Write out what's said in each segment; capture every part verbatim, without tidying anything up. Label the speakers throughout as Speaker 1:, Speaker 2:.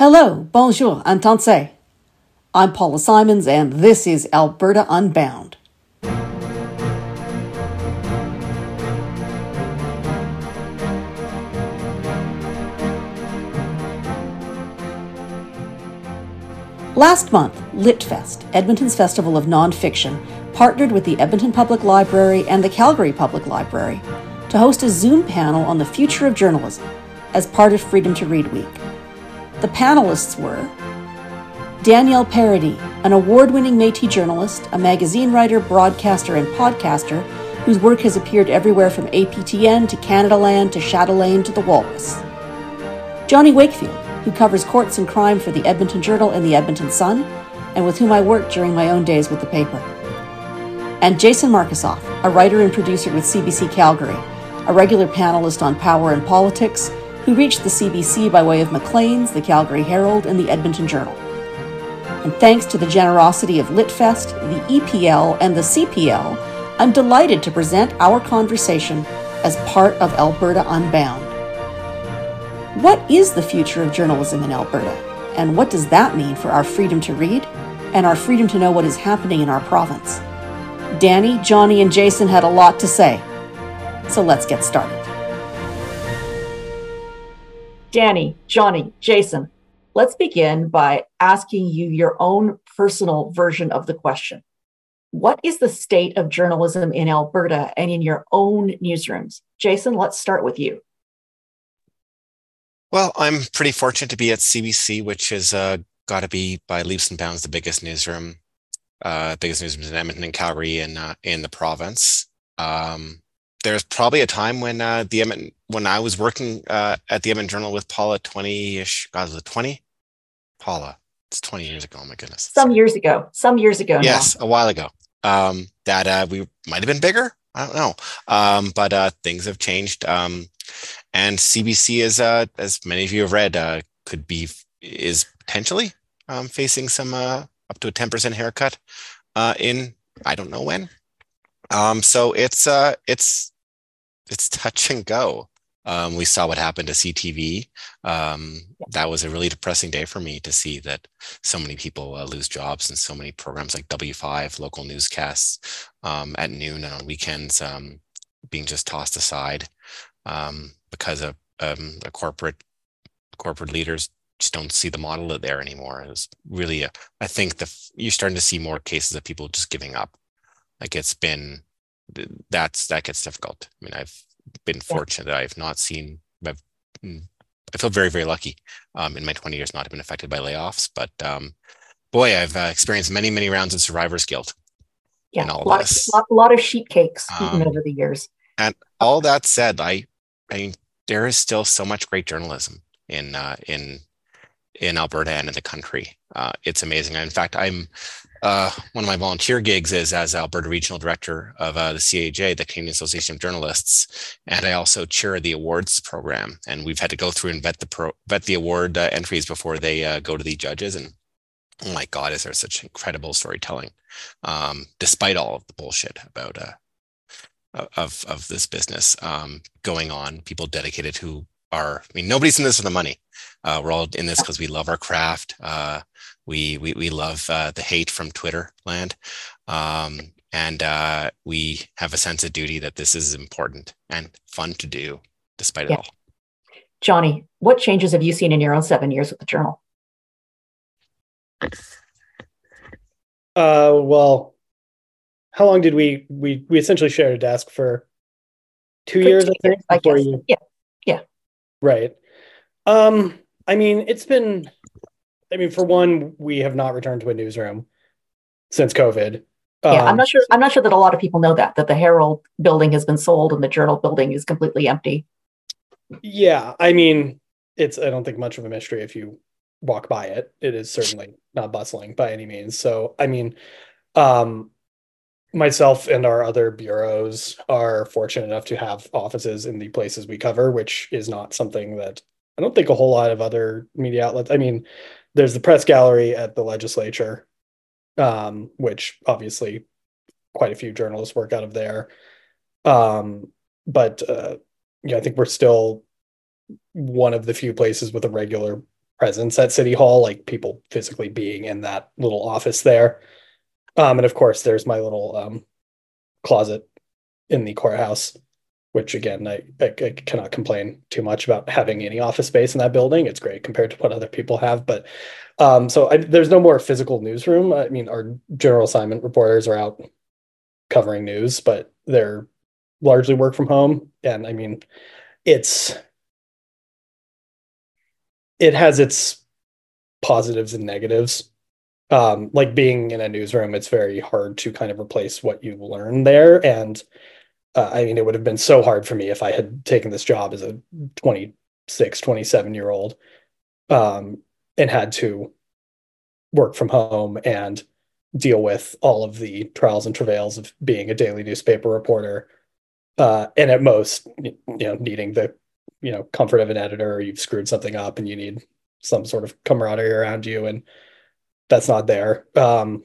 Speaker 1: Hello, bonjour, entente. I'm Paula Simons, and this is Alberta Unbound. Last month, LitFest, Edmonton's Festival of Nonfiction, partnered with the Edmonton Public Library and the Calgary Public Library to host a Zoom panel on the future of journalism as part of Freedom to Read Week. The panelists were Danielle Paradis, an award-winning Métis journalist, a magazine writer, broadcaster, and podcaster whose work has appeared everywhere from A P T N to Canadaland to Chatelaine to The Walrus. Johnny Wakefield, who covers courts and crime for the Edmonton Journal and the Edmonton Sun, and with whom I worked during my own days with the paper. And Jason Markusoff, a writer and producer with C B C Calgary, a regular panelist on power and politics, who reached the C B C by way of Maclean's, the Calgary Herald, and the Edmonton Journal. And thanks to the generosity of LitFest, the E P L, and the C P L, I'm delighted to present our conversation as part of Alberta Unbound. What is the future of journalism in Alberta? And what does that mean for our freedom to read and our freedom to know what is happening in our province? Danny, Johnny, and Jason had a lot to say. So let's get started. Danny, Johnny, Jason, let's begin by asking you your own personal version of the question. What is the state of journalism in Alberta and in your own newsrooms? Jason, let's start with you.
Speaker 2: Well, I'm pretty fortunate to be at C B C, which has uh, got to be by leaps and bounds the biggest newsroom, uh, biggest newsroom in Edmonton and Calgary and uh, in the province. Um, there's probably a time when uh, the Edmonton, when I was working uh, at the Edmonton Journal with Paula twenty-ish, God, was it twenty? Paula, it's twenty years ago. Oh my goodness.
Speaker 1: Some Sorry. years ago. Some years ago.
Speaker 2: Yes,
Speaker 1: now.
Speaker 2: a while ago. Um, that uh, we might have been bigger. I don't know. Um, but uh, things have changed. Um, And C B C, is, uh, as many of you have read, uh, could be is potentially um, facing some uh, up to a ten percent haircut uh, in I don't know when. Um, so it's uh, it's it's touch and go. Um, we saw what happened to C T V. Um, that was a really depressing day for me to see that so many people uh, lose jobs and so many programs like W five, local newscasts um, at noon and on weekends um, being just tossed aside. Um, because of um, the corporate corporate leaders just don't see the model there anymore. It's really, a, I think the you're starting to see more cases of people just giving up. Like it's been, that's that gets difficult. I mean, I've been fortunate that I've not seen. I've, I feel very very lucky um, in my twenty years not to have been affected by layoffs. But um, boy, I've uh, experienced many many rounds of survivor's guilt.
Speaker 1: Yeah, a lot, lot, lot of sheet cakes eaten um, over the years.
Speaker 2: And all that said, I, I mean, there is still so much great journalism in uh, in in Alberta and in the country. Uh, it's amazing. In fact, I'm uh, one of my volunteer gigs is as Alberta Regional Director of uh, the C A J, the Canadian Association of Journalists, and I also chair the awards program. And we've had to go through and vet the pro, vet the award uh, entries before they uh, go to the judges. And oh my God, is there such incredible storytelling, um, despite all of the bullshit about. Uh, of of this business um, going on, people dedicated who are, I mean, nobody's in this for the money. Uh, we're all in this because we love our craft. Uh, we, we we love uh, the hate from Twitter land. Um, and uh, we have a sense of duty that this is important and fun to do despite yeah. it all.
Speaker 1: Johnny, what changes have you seen in your own seven years with the Journal?
Speaker 3: Uh, well, how long did we we we essentially shared a desk for two for years? Two I think. Years, before I you,
Speaker 1: yeah, yeah.
Speaker 3: Right. Um. I mean, it's been. I mean, for one, we have not returned to a newsroom since COVID.
Speaker 1: Yeah,
Speaker 3: um,
Speaker 1: I'm not sure. I'm not sure that a lot of people know that that the Herald building has been sold and the Journal building is completely empty.
Speaker 3: Yeah, I mean, it's. I don't think much of a mystery if you walk by it. It is certainly not bustling by any means. So, I mean, um. myself and our other bureaus are fortunate enough to have offices in the places we cover, which is not something that I don't think a whole lot of other media outlets. I mean, there's the press gallery at the legislature, um, which obviously quite a few journalists work out of there. Um, but uh, yeah, I think we're still one of the few places with a regular presence at City Hall, like people physically being in that little office there. Um, and of course, there's my little um, closet in the courthouse, which again, I, I, I cannot complain too much about having any office space in that building. It's great compared to what other people have. But um, so I, there's no more physical newsroom. I mean, our general assignment reporters are out covering news, but they're largely work from home. And I mean, it's it has its positives and negatives. Um, like being in a newsroom, it's very hard to kind of replace what you learn there. And uh, I mean, it would have been so hard for me if I had taken this job as a twenty-six, twenty-seven year old um, and had to work from home and deal with all of the trials and travails of being a daily newspaper reporter. Uh, and at most, you know, needing the, you know, comfort of an editor, or you've screwed something up and you need some sort of camaraderie around you. And that's not there. Um,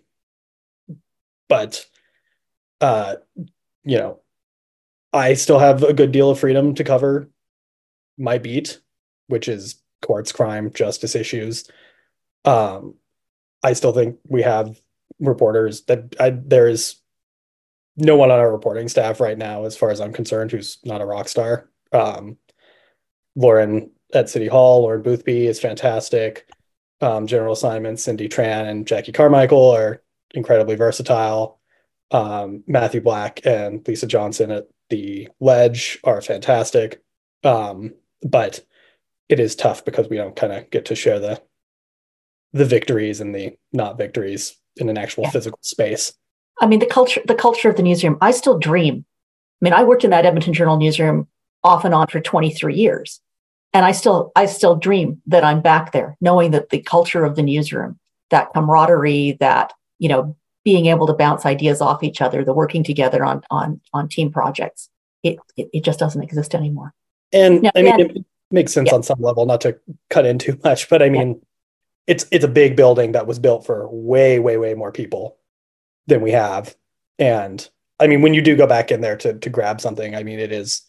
Speaker 3: but, uh, you know, I still have a good deal of freedom to cover my beat, which is courts, crime, justice issues. Um, I still think we have reporters that I, there is no one on our reporting staff right now, as far as I'm concerned, who's not a rock star. Um, Lauren at City Hall, Lauren Boothby is fantastic. Um, general assignments, Cindy Tran and Jackie Carmichael are incredibly versatile. Um, Matthew Black and Lisa Johnson at the Ledge are fantastic. Um, but it is tough because we don't kind of get to share the the victories and the not victories in an actual yeah. physical space.
Speaker 1: I mean, the culture, the culture of the newsroom, I still dream. I mean, I worked in that Edmonton Journal newsroom off and on for twenty-three years. And I still, I still dream that I'm back there, knowing that the culture of the newsroom, that camaraderie, that, you know, being able to bounce ideas off each other, the working together on, on, on team projects, it, it, it just doesn't exist anymore.
Speaker 3: And now, I mean, and, it makes sense yeah. on some level, not to cut in too much, but I mean, yeah. it's, it's a big building that was built for way, way, way more people than we have. And I mean, when you do go back in there to, to grab something, I mean, it is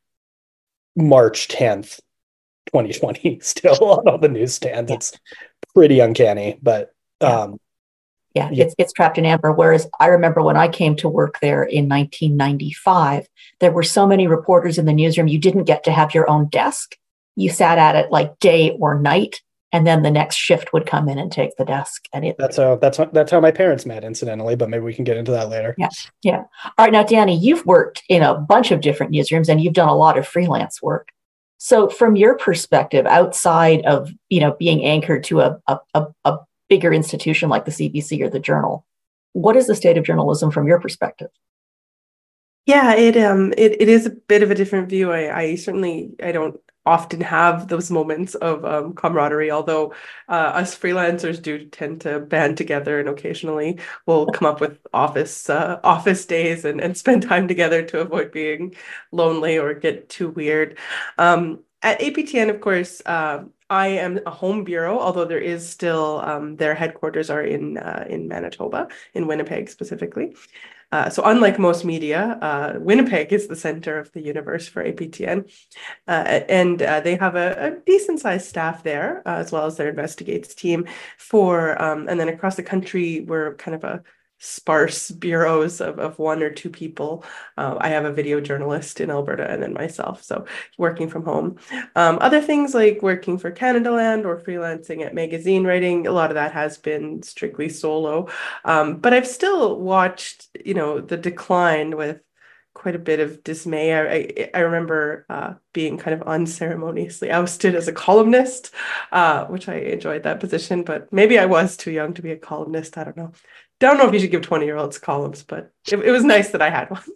Speaker 3: March tenth, twenty twenty still on all the newsstands. Yeah. It's pretty uncanny, but um,
Speaker 1: yeah, yeah, it's it's trapped in amber. Whereas I remember when I came to work there in nineteen ninety-five, there were so many reporters in the newsroom, you didn't get to have your own desk. You sat at it like day or night, and then the next shift would come in and take the desk. And it
Speaker 3: that's how that's how, that's how my parents met, incidentally. But maybe we can get into that later.
Speaker 1: Yeah, yeah. All right, now Danny, you've worked in a bunch of different newsrooms, and you've done a lot of freelance work. So, from your perspective, outside of you know being anchored to a a, a, a bigger institution like the C B C or the Journal, what is the state of journalism from your perspective?
Speaker 4: Yeah, it um it, it is a bit of a different view. I, I certainly I don't often have those moments of um, camaraderie, although uh, us freelancers do tend to band together, and occasionally we'll come up with office uh, office days and, and spend time together to avoid being lonely or get too weird. Um, at A P T N, of course, uh, I am a home bureau, although there is still um, their headquarters are in uh, in Manitoba, in Winnipeg specifically. Uh, so unlike most media, uh, Winnipeg is the center of the universe for A P T N. Uh, and uh, they have a, a decent sized staff there, uh, as well as their investigates team for, um, and then across the country, we're kind of a sparse bureaus of, of one or two people. Uh, I have a video journalist in Alberta and then myself, so working from home. Um, other things like working for Canadaland or freelancing at magazine writing, a lot of that has been strictly solo. Um, but I've still watched, you know, the decline with quite a bit of dismay. I, I, I remember uh, being kind of unceremoniously ousted as a columnist, uh, which I enjoyed that position, but maybe I was too young to be a columnist. I don't know. Don't know if you should give twenty-year-olds columns, but it, it was nice that I had one.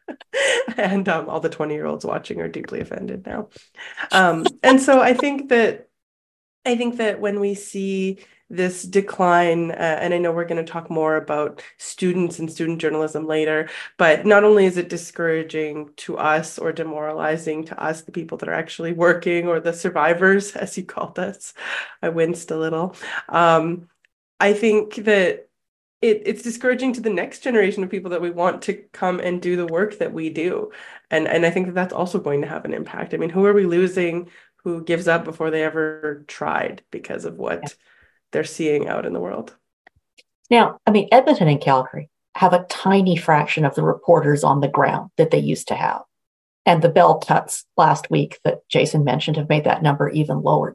Speaker 4: And um, all the twenty-year-olds watching are deeply offended now. Um, and so I think that I think that when we see this decline, uh, and I know we're going to talk more about students and student journalism later, but not only is it discouraging to us or demoralizing to us, the people that are actually working, or the survivors, as you called us, I winced a little. Um, I think that It, it's discouraging to the next generation of people that we want to come and do the work that we do. And, and I think that that's also going to have an impact. I mean, who are we losing? who gives up before they ever tried because of what yeah. they're seeing out in the world.
Speaker 1: Now, I mean, Edmonton and Calgary have a tiny fraction of the reporters on the ground that they used to have. And the Bell cuts last week that Jason mentioned have made that number even lower.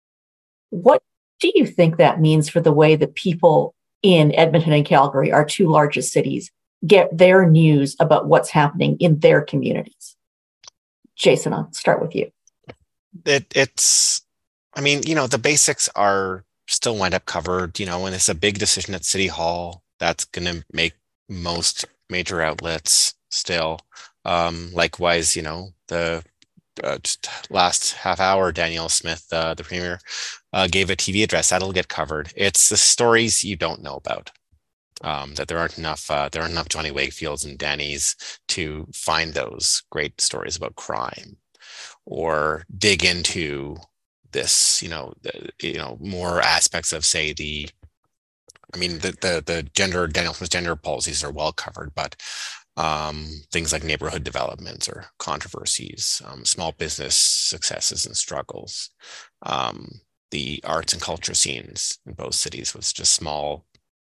Speaker 1: What do you think that means for the way that people in Edmonton and Calgary, our two largest cities, get their news about what's happening in their communities? Jason, I'll start with you.
Speaker 2: It, it's, I mean, you know, the basics are still wind up covered, you know, and it's a big decision at City Hall that's going to make most major outlets still. Um, likewise, you know, the uh, just last half hour, Danielle Smith, uh, the premier, uh, gave a T V address that'll get covered. It's the stories you don't know about. Um, that there aren't enough, uh, there aren't enough Johnny Wakefields and Dannys to find those great stories about crime, or dig into this, you know, the, you know, more aspects of, say, the, I mean, the the the gender, Danielle Smith's gender policies are well covered, but um, things like neighborhood developments or controversies, um, small business successes and struggles, um, the arts and culture scenes in both cities was just small,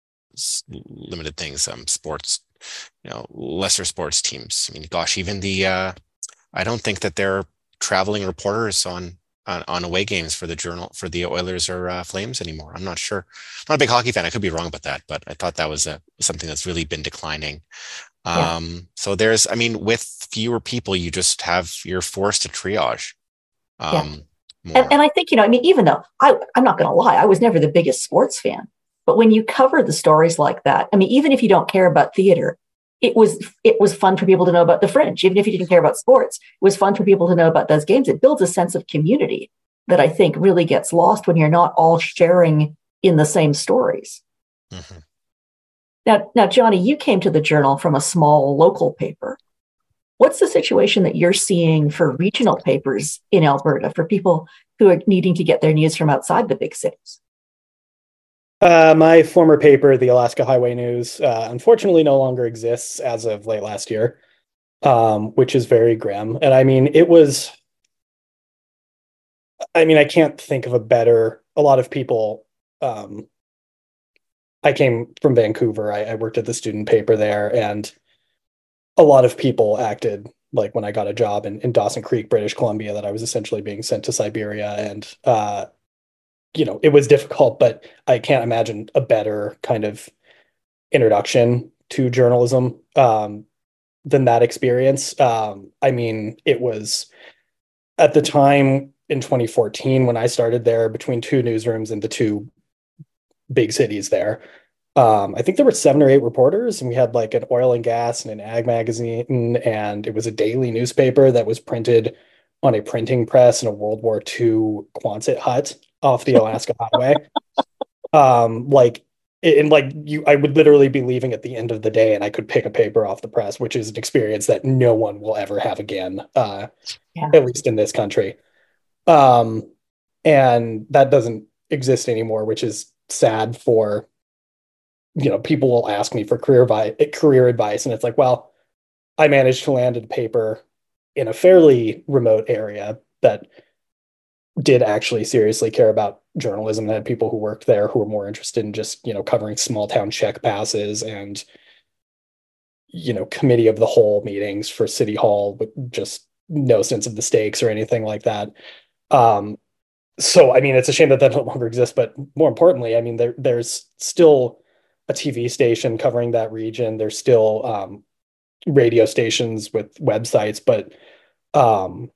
Speaker 2: limited things, um, sports, you know, lesser sports teams. I mean, gosh, even the, uh, I don't think that they're traveling reporters on, on, on away games for the Journal, for the Oilers or uh, Flames anymore. I'm not sure. I'm not a big hockey fan. I could be wrong about that, but I thought that was a, something that's really been declining. Yeah. Um, so there's, I mean, with fewer people, you just have, you're forced to triage. Um,
Speaker 1: yeah. and, and I think, you know, I mean, even though I, I'm not going to lie, I was never the biggest sports fan, but when you cover the stories like that, I mean, even if you don't care about theater, it was, it was fun for people to know about the Fringe. Even if you didn't care about sports, it was fun for people to know about those games. It builds a sense of community that I think really gets lost when you're not all sharing in the same stories. Mm-hmm. Now, now, Johnny, you came to the Journal from a small local paper. What's the situation that you're seeing for regional papers in Alberta, for people who are needing to get their news from outside the big cities?
Speaker 3: Uh, my former paper, the Alaska Highway News, uh, unfortunately no longer exists as of late last year, um, which is very grim. And I mean, it was, I mean, I can't think of a better, a lot of people, um, I came from Vancouver. I, I worked at the student paper there, and a lot of people acted like when I got a job in, in Dawson Creek, British Columbia, that I was essentially being sent to Siberia. And, uh, you know, it was difficult, but I can't imagine a better kind of introduction to journalism um, than that experience. Um, I mean, it was at the time in twenty fourteen when I started there, between two newsrooms in the two big cities there. Um, I think there were seven or eight reporters, and we had like an oil and gas and an ag magazine, and it was a daily newspaper that was printed on a printing press in a World War Two Quonset hut off the Alaska Highway. Um, like, and like you, I would literally be leaving at the end of the day, and I could pick a paper off the press, which is an experience that no one will ever have again, uh, yeah. at least in this country. Um, and that doesn't exist anymore, which is sad for, you know, people will ask me for career vi- career advice, and it's like, well, I managed to land a paper in a fairly remote area that did actually seriously care about journalism, that had people who worked there who were more interested in just, you know, covering small town check passes and, you know, committee of the whole meetings for City Hall with just no sense of the stakes or anything like that. Um, so, I mean, it's a shame that that no longer exists, but more importantly, I mean, there, there's still a T V station covering that region. There's still um, radio stations with websites, but um,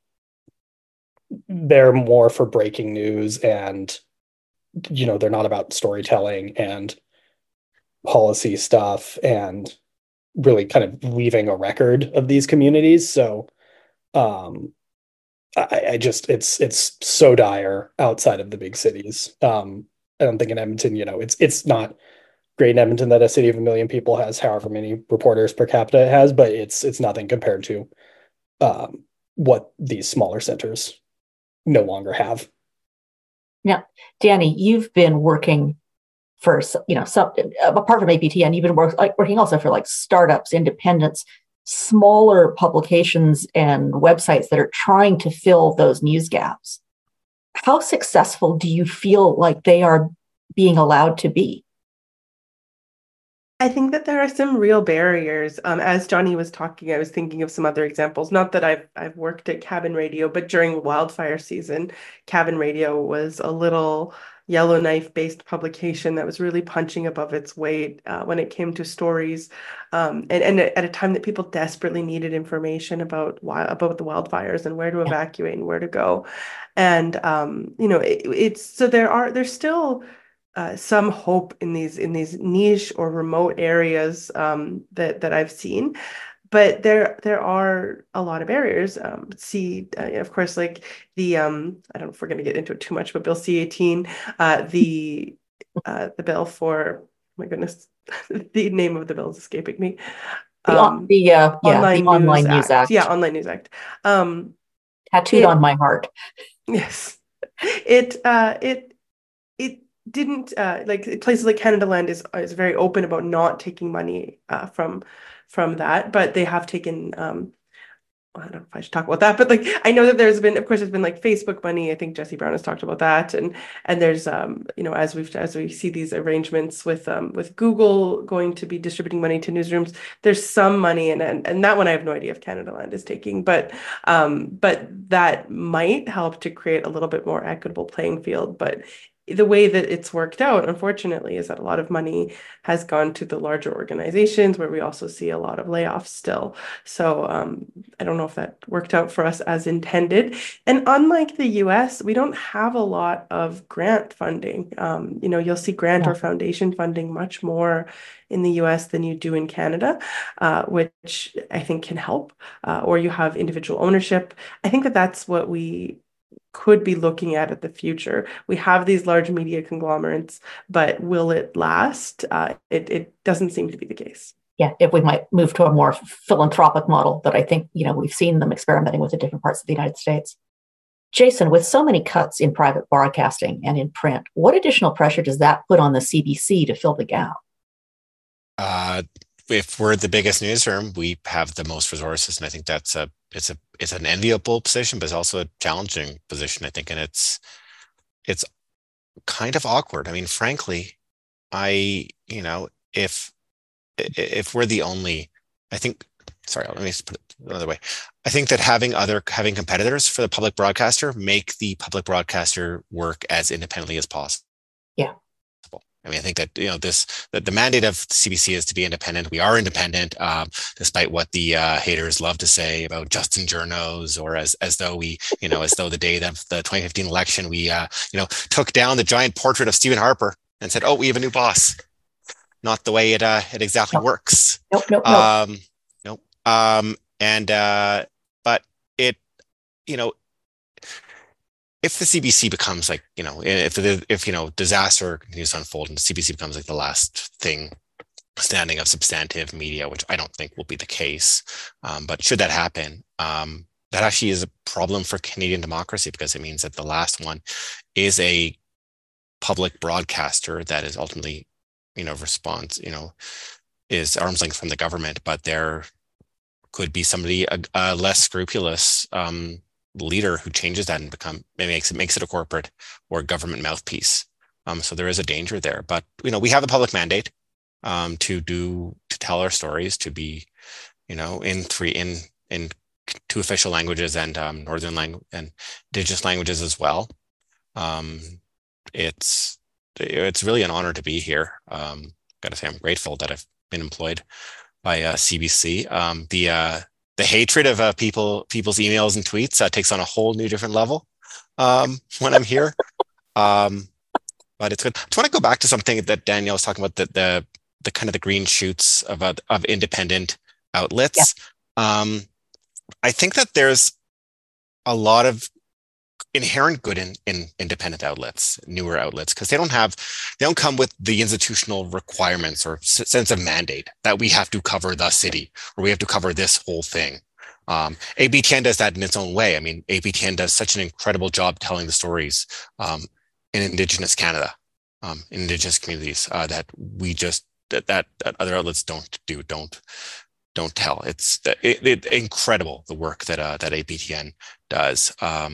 Speaker 3: they're more for breaking news, and, you know, they're not about storytelling and policy stuff and really kind of leaving a record of these communities. So um, I, I just, it's, it's so dire outside of the big cities. Um, I don't think in Edmonton, you know, it's, it's not great in Edmonton that a city of a million people has however many reporters per capita it has, but it's, it's nothing compared to um, what these smaller centers no longer have.
Speaker 1: Now, Danny, you've been working for, you know, some, apart from A P T N, you've been work, like, working also for like startups, independents, smaller publications and websites that are trying to fill those news gaps. how successful do you feel like they are being allowed to be?
Speaker 4: I think that there are some real barriers. Um, as Johnny was talking, I was thinking of some other examples. Not that I've I've worked at Cabin Radio, but during wildfire season, Cabin Radio was a little Yellowknife-based publication that was really punching above its weight uh, when it came to stories, um, and and at a time that people desperately needed information about about the wildfires and where to evacuate and where to go, and um, you know, it, it's so there are there's still uh, some hope in these in these niche or remote areas um, that that I've seen, but there there are a lot of barriers. Um, see, uh, of course, like the um, I don't know if we're going to get into it too much, but Bill C eighteen, uh, the uh, the bill for oh my goodness, the name of the bill is escaping me.
Speaker 1: The
Speaker 4: Um,
Speaker 1: the uh, yeah,
Speaker 4: Online
Speaker 1: the Online
Speaker 4: News
Speaker 1: News Act.
Speaker 4: Act. Yeah, Online News Act. Um,
Speaker 1: Tattooed
Speaker 4: it,
Speaker 1: on my heart.
Speaker 4: Yes, it uh, it it didn't uh, like places like Canada Land is is very open about not taking money uh, from from that, but they have taken. Um, I don't know if I should talk about that, but like I know that there's been, of course, there's been like Facebook money. I think Jesse Brown has talked about that, and and there's um you know as we've as we see these arrangements with um with Google going to be distributing money to newsrooms, there's some money, and and, and that one I have no idea if Canada Land is taking, but um but that might help to create a little bit more equitable playing field, but the way that it's worked out, unfortunately, is that a lot of money has gone to the larger organizations where we also see a lot of layoffs still. So um, I don't know if that worked out for us as intended. And unlike the U S, we don't have a lot of grant funding. Um, you know, you'll see grant
Speaker 1: Yeah.
Speaker 4: or foundation funding much more in the U S than you do in Canada, uh, which I think can help. Uh, or you have individual ownership. I think that that's what we could be looking at at the future. We have these large media conglomerates, but will it last? Uh, it, it doesn't seem to be the case.
Speaker 1: Yeah, if we might move to a more philanthropic model that I think, you know, we've seen them experimenting with in different parts of the United States. Jason, with so many cuts in private broadcasting and in print, what additional pressure does that put on the C B C to fill the gap?
Speaker 2: Uh, if we're the biggest newsroom, we have the most resources, and I think that's a it's a it's an enviable position, but it's also a challenging position, I think, and it's it's kind of awkward. I mean, frankly, I you know if if we're the only, I think. Sorry, let me just put it another way. I think that having other having competitors for the public broadcaster make the public broadcaster work as independently as possible.
Speaker 1: Yeah.
Speaker 2: I mean, I think that, you know, this, that the mandate of C B C is to be independent. We are independent, um, despite what the uh, haters love to say about Justin Journos, or as as though we, you know, as though the day of the twenty fifteen election, we, uh, you know, took down the giant portrait of Stephen Harper and said, oh, we have a new boss. Not the way it uh, it exactly
Speaker 1: Nope.
Speaker 2: works.
Speaker 1: Nope, nope, nope.
Speaker 2: Um, nope. Um, and, uh, but it, you know, if the C B C becomes like, you know, if the, if, you know, disaster continues to unfold and the C B C becomes like the last thing standing of substantive media, which I don't think will be the case. Um, but should that happen, um, that actually is a problem for Canadian democracy, because it means that the last one is a public broadcaster that is ultimately, you know, response, you know, is arm's length from the government, but there could be somebody, a, a less scrupulous, um, leader who changes that and become it makes it makes it a corporate or government mouthpiece. Um, so there is a danger there, but you know we have a public mandate um, to do to tell our stories, to be, you know, in three in in two official languages and um, northern language and indigenous languages as well. Um, it's it's really an honor to be here. Um, got to say I'm grateful that I've been employed by uh, C B C. Um, the uh, The hatred of uh, people, people's emails and tweets uh, takes on a whole new different level um, when I'm here. Um, but it's good. I just want to go back to something that Danielle was talking about, the the, the kind of the green shoots of uh, of independent outlets. Yeah. Um, I think that there's a lot of inherent good in, in independent outlets, newer outlets, because they don't have, they don't come with the institutional requirements or s- sense of mandate that we have to cover the city or we have to cover this whole thing. Um, A B T N does that in its own way. I mean, A B T N does such an incredible job telling the stories um, in Indigenous Canada, um, in Indigenous communities uh, that we just that, that that other outlets don't do, don't don't tell. It's it, it, incredible the work that uh, that A B T N does. Um,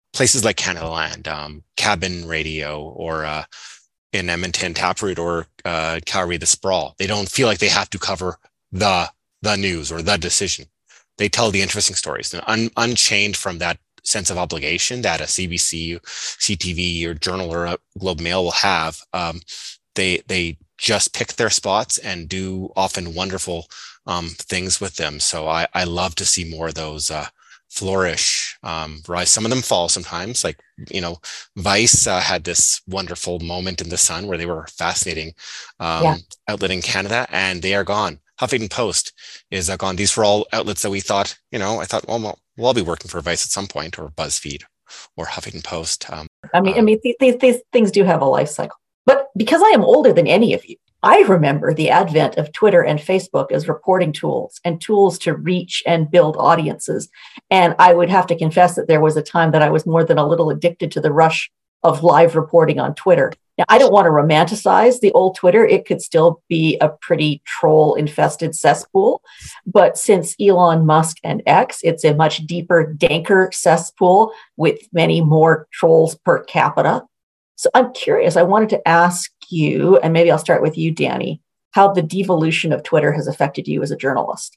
Speaker 2: places like Canada Land, um, Cabin Radio, or uh, in Edmonton, Taproot, or uh, Calgary, The Sprawl. They don't feel like they have to cover the the news or the decision. They tell the interesting stories, and un, unchained from that sense of obligation that a C B C, C T V, or Journal, or a Globe Mail will have. Um, they they just pick their spots and do often wonderful um, things with them. So I, I love to see more of those uh, flourish, um, rise. Some of them fall sometimes. Like, you know, Vice uh, had this wonderful moment in the Sun where they were fascinating um, yeah. outlet in Canada, and they are gone. Huffington Post is uh, gone. These were all outlets that we thought, you know, I thought, well, we'll all be working for Vice at some point, or BuzzFeed, or Huffington Post. Um,
Speaker 1: I mean,
Speaker 2: um,
Speaker 1: I mean, these, these, these things do have a life cycle. But because I am older than any of you, I remember the advent of Twitter and Facebook as reporting tools and tools to reach and build audiences. And I would have to confess that there was a time that I was more than a little addicted to the rush of live reporting on Twitter. Now, I don't want to romanticize the old Twitter. It could still be a pretty troll-infested cesspool. But since Elon Musk and X, it's a much deeper, danker cesspool with many more trolls per capita. So I'm curious, I wanted to ask you, and maybe I'll start with you, Danny, how the devolution of Twitter has affected you as a journalist.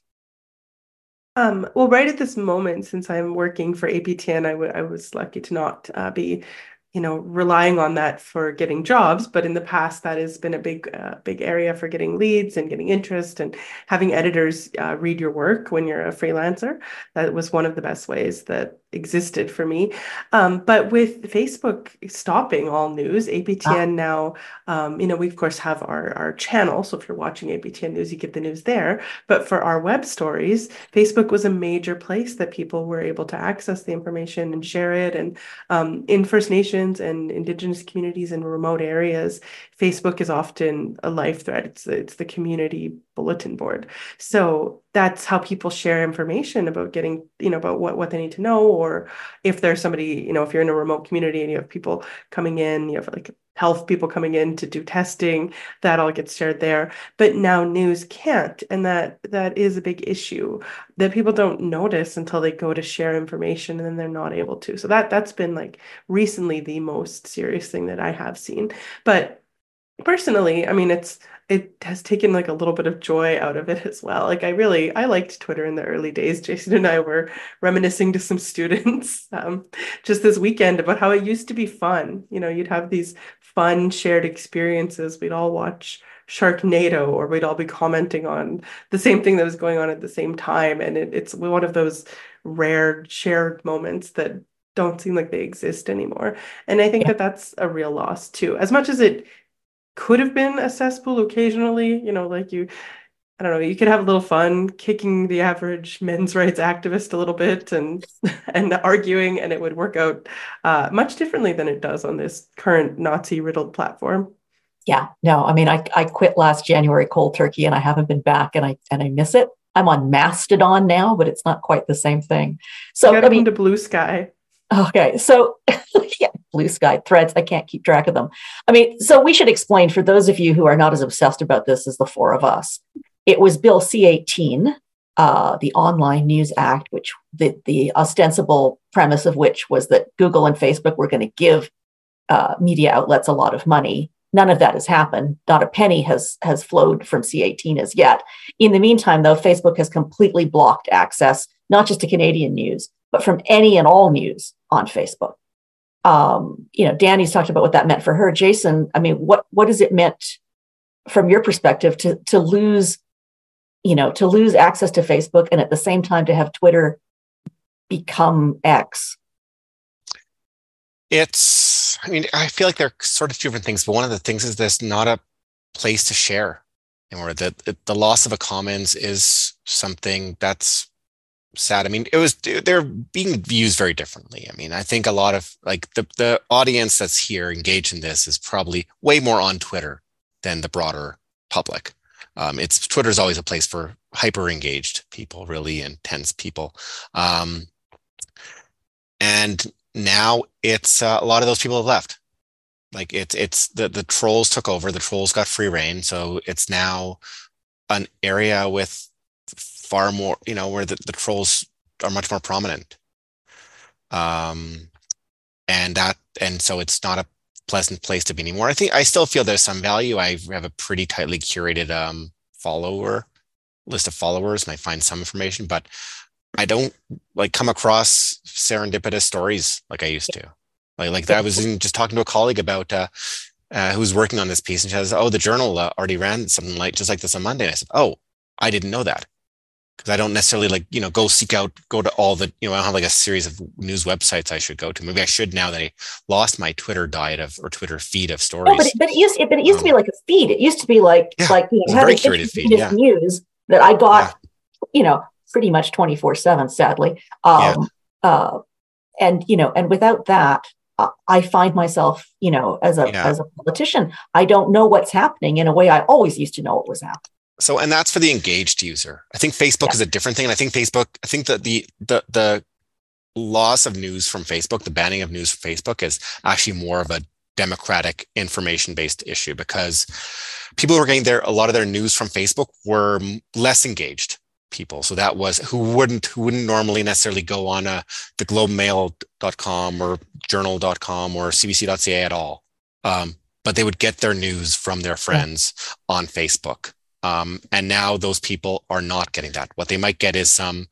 Speaker 4: Um, well, right at this moment, since I'm working for A P T N, I, w- I was lucky to not uh, be, you know, relying on that for getting jobs. But in the past, that has been a big, uh, big area for getting leads and getting interest and having editors uh, read your work when you're a freelancer. That was one of the best ways that existed for me. Um, but with Facebook stopping all news, A P T N ah. now, um, you know, we of course have our, our channel. So if you're watching A P T N News, you get the news there. But for our web stories, Facebook was a major place that people were able to access the information and share it. And um, in First Nations and Indigenous communities in remote areas, Facebook is often a life thread. It's, it's the community bulletin board. So that's how people share information about getting, you know, about what, what they need to know. Or if there's somebody, you know, if you're in a remote community and you have people coming in, you have like health people coming in to do testing, that all gets shared there. But now news can't. And that that is a big issue that people don't notice until they go to share information, and then they're not able to. So that that's been like recently the most serious thing that I have seen. But personally, I mean, it's it has taken like a little bit of joy out of it as well. Like I really, I liked Twitter in the early days. Jason and I were reminiscing to some students um, just this weekend about how it used to be fun. You know, you'd have these fun shared experiences. We'd all watch Sharknado, or we'd all be commenting on the same thing that was going on at the same time. And it, it's one of those rare shared moments that don't seem like they exist anymore. And I think yeah. that that's a real loss too. As much as it could have been a cesspool occasionally, you know, like you, I don't know, you could have a little fun kicking the average men's rights activist a little bit and and arguing, and it would work out uh, much differently than it does on this current Nazi-riddled platform.
Speaker 1: Yeah, no, I mean, I, I quit last January cold turkey, and I haven't been back, and I and I miss it. I'm on Mastodon now, but it's not quite the same thing. So
Speaker 4: you gotta
Speaker 1: I mean,
Speaker 4: come to Blue Sky.
Speaker 1: Okay, so yeah, Blue Sky Threads, I can't keep track of them. I mean, so we should explain for those of you who are not as obsessed about this as the four of us. It was Bill C eighteen, uh, the Online News Act, which the, the ostensible premise of which was that Google and Facebook were going to give uh, media outlets a lot of money. None of that has happened. Not a penny has, has flowed from C eighteen as yet. In the meantime, though, Facebook has completely blocked access, not just to Canadian news, but from any and all news on Facebook. Um, you know, Danny's talked about what that meant for her. Jason, I mean, what what has it meant from your perspective to to lose, you know, to lose access to Facebook and at the same time to have Twitter become X?
Speaker 2: It's, I mean, I feel like they're sort of two different things, but one of the things is there's not a place to share, and where the the loss of a commons is something that's sad. I mean, it was, they're being used very differently. I mean, I think a lot of like the, the audience that's here engaged in this is probably way more on Twitter than the broader public. Um, it's Twitter's always a place for hyper engaged people, really intense people. Um, and now it's uh, a lot of those people have left. Like it's, it's the, the trolls took over, the trolls got free reign. So it's now an area with far more, you know, where the, the trolls are much more prominent. Um, and that and so it's not a pleasant place to be anymore. I think I still feel there's some value. I have a pretty tightly curated um, follower list of followers, and I find some information, but I don't like come across serendipitous stories like I used to. Like like I was in, just talking to a colleague about uh, uh, who's working on this piece, and she says, "Oh, the Journal uh, already ran something like just like this on Monday." And I said, "Oh, I didn't know that." Because I don't necessarily like, you know, go seek out, go to all the, you know, I don't have like a series of news websites I should go to. Maybe I should now that I lost my Twitter diet of or Twitter feed of stories.
Speaker 5: No, but, it, but it used, but it used um, to be like a feed. It used to be like,
Speaker 2: yeah,
Speaker 5: like you know,
Speaker 2: having very curated feed, yeah.
Speaker 5: news that I got, yeah. you know, pretty much twenty-four seven, sadly. Um, yeah. uh, and, you know, and without that, uh, I find myself, you know, as a, yeah. as a politician, I don't know what's happening in a way I always used to know what was happening.
Speaker 2: So, and that's for the engaged user. I think Facebook yeah. is a different thing. And I think Facebook, I think that the, the, the loss of news from Facebook, the banning of news from Facebook is actually more of a democratic information-based issue, because people who were getting their, a lot of their news from Facebook were less engaged people. So that was who wouldn't, who wouldn't normally necessarily go on a, the globe mail dot com or journal dot com or c b c dot c a at all. Um, but they would get their news from their friends yeah. on Facebook. Um, and now those people are not getting that. What they might get is some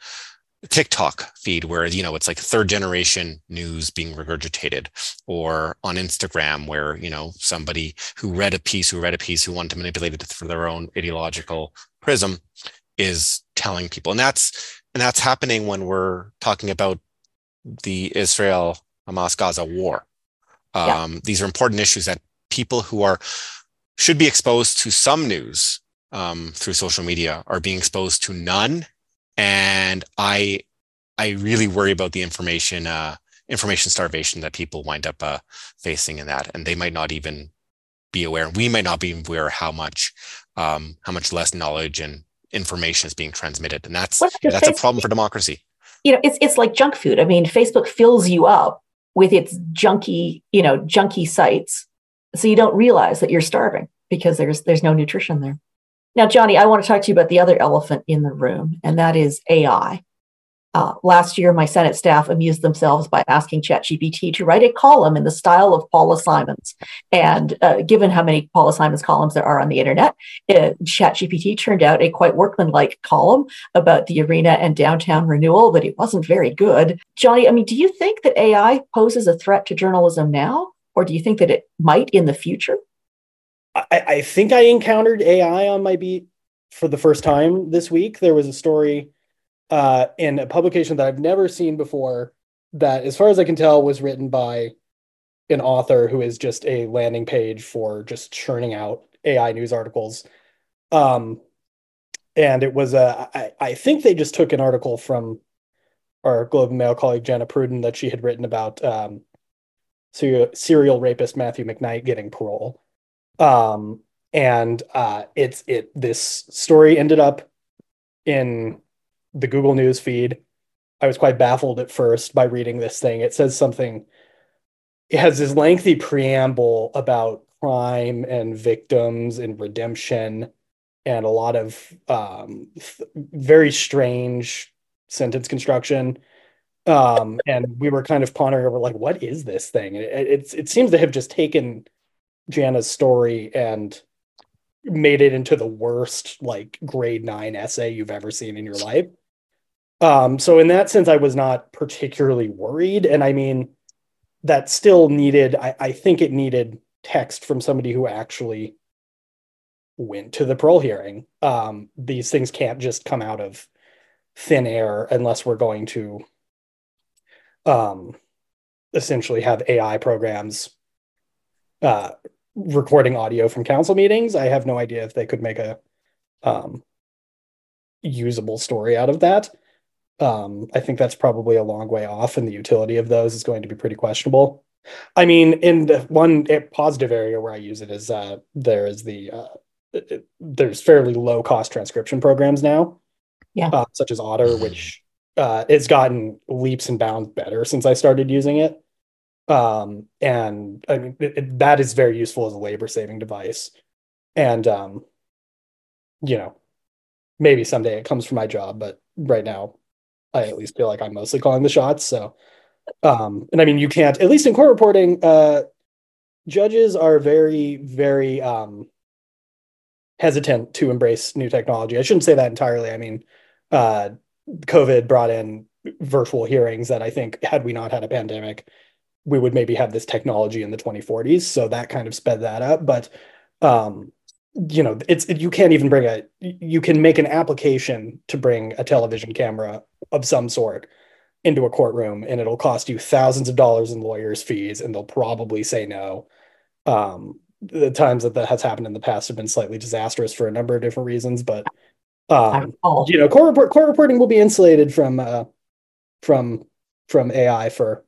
Speaker 2: TikTok feed where, you know, it's like third generation news being regurgitated, or on Instagram where, you know, somebody who read a piece, who read a piece, who wanted to manipulate it for their own ideological prism is telling people. And that's, and that's happening when we're talking about the Israel Hamas Gaza war. Um, yeah. These are important issues that people who are, should be exposed to some news Um, through social media are being exposed to none, and I I really worry about the information uh, information starvation that people wind up uh, facing in that, and they might not even be aware. We might not be aware how much um, how much less knowledge and information is being transmitted, and that's yeah, that's Facebook, a problem for democracy.
Speaker 5: You know, it's it's like junk food. I mean, Facebook fills you up with its junky you know junky sites, so you don't realize that you're starving because there's there's no nutrition there. Now, Johnny, I want to talk to you about the other elephant in the room, and that is A I. Uh, last year, my Senate staff amused themselves by asking ChatGPT to write a column in the style of Paula Simons. And uh, given how many Paula Simons columns there are on the internet, uh, ChatGPT turned out a quite workmanlike column about the arena and downtown renewal, but it wasn't very good. Johnny, I mean, do you think that A I poses a threat to journalism now, or do you think that it might in the future?
Speaker 3: I, I think I encountered A I on my beat for the first time this week. There was a story uh, in a publication that I've never seen before that, as far as I can tell, was written by an author who is just a landing page for just churning out A I news articles. Um, and it was, a, I, I think they just took an article from our Globe and Mail colleague, Jenna Pruden, that she had written about um, serial, serial rapist Matthew McKnight getting parole. Um, and, uh, it's, it, this story ended up in the Google News feed. I was quite baffled at first by reading this thing. It says something, it has this lengthy preamble about crime and victims and redemption and a lot of, um, th- very strange sentence construction. Um, and we were kind of pondering over, like, what is this thing? It, it's, it seems to have just taken Jana's story and made it into the worst, like, grade nine essay you've ever seen in your life. Um, so in that sense, I was not particularly worried. And I mean, that still needed, I, I think it needed text from somebody who actually went to the parole hearing. Um, these things can't just come out of thin air unless we're going to um, essentially have A I programs uh, recording audio from council meetings. I have no idea if they could make a um, usable story out of that. Um, I think that's probably a long way off, and the utility of those is going to be pretty questionable. I mean, in the one positive area where I use it is uh, there is the uh, it, there's fairly low cost transcription programs now,
Speaker 5: yeah,
Speaker 3: uh, such as Otter, which uh, has gotten leaps and bounds better since I started using it. Um, and I mean, it, it, that is very useful as a labor saving device. And, um, you know, maybe someday it comes for my job, but right now I at least feel like I'm mostly calling the shots. So Um, and I mean, you can't, at least in court reporting, uh, judges are very, very um, hesitant to embrace new technology. I shouldn't say that entirely. I mean, uh, COVID brought in virtual hearings that I think, had we not had a pandemic, we would maybe have this technology in the twenty forties. So that kind of sped that up. But, um, you know, it's you can't even bring a, you can make an application to bring a television camera of some sort into a courtroom, and it'll cost you thousands of dollars in lawyers' fees, and they'll probably say no. Um, the times that that has happened in the past have been slightly disastrous for a number of different reasons, but um, you know, court report court reporting will be insulated from uh, from from A I for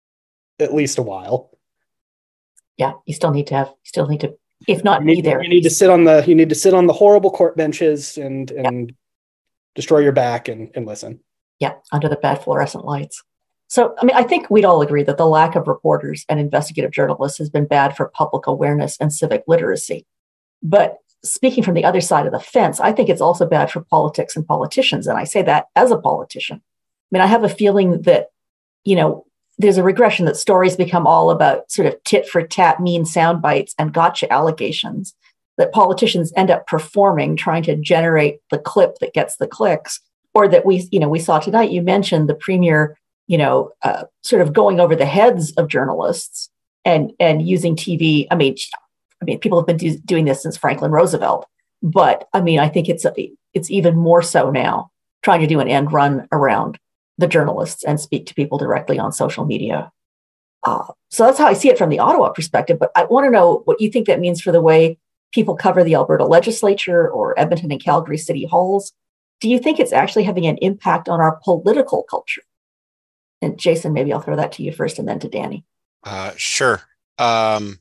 Speaker 3: at least a while.
Speaker 5: Yeah, you still need to have, you still need to, if not
Speaker 3: you need,
Speaker 5: be there.
Speaker 3: You need to sit on the you need to sit on the horrible court benches and and yep. destroy your back and and listen.
Speaker 5: Yeah, under the bad fluorescent lights. So, I mean, I think we'd all agree that the lack of reporters and investigative journalists has been bad for public awareness and civic literacy. But speaking from the other side of the fence, I think it's also bad for politics and politicians. And I say that as a politician. I mean, I have a feeling that, you know, there's a regression that stories become all about sort of tit for tat, mean sound bites and gotcha allegations, that politicians end up performing, trying to generate the clip that gets the clicks, or that we, you know, we saw tonight, you mentioned the premier, you know, uh, sort of going over the heads of journalists and and using T V. I mean, I mean, people have been do, doing this since Franklin Roosevelt, but I mean, I think it's it's even more so now, trying to do an end run around the journalists and speak to people directly on social media. Uh, so that's how I see it from the Ottawa perspective. But I want to know what you think that means for the way people cover the Alberta legislature or Edmonton and Calgary city halls. Do you think it's actually having an impact on our political culture? And Jason, maybe I'll throw that to you first and then to Danny.
Speaker 2: Uh, sure. Um,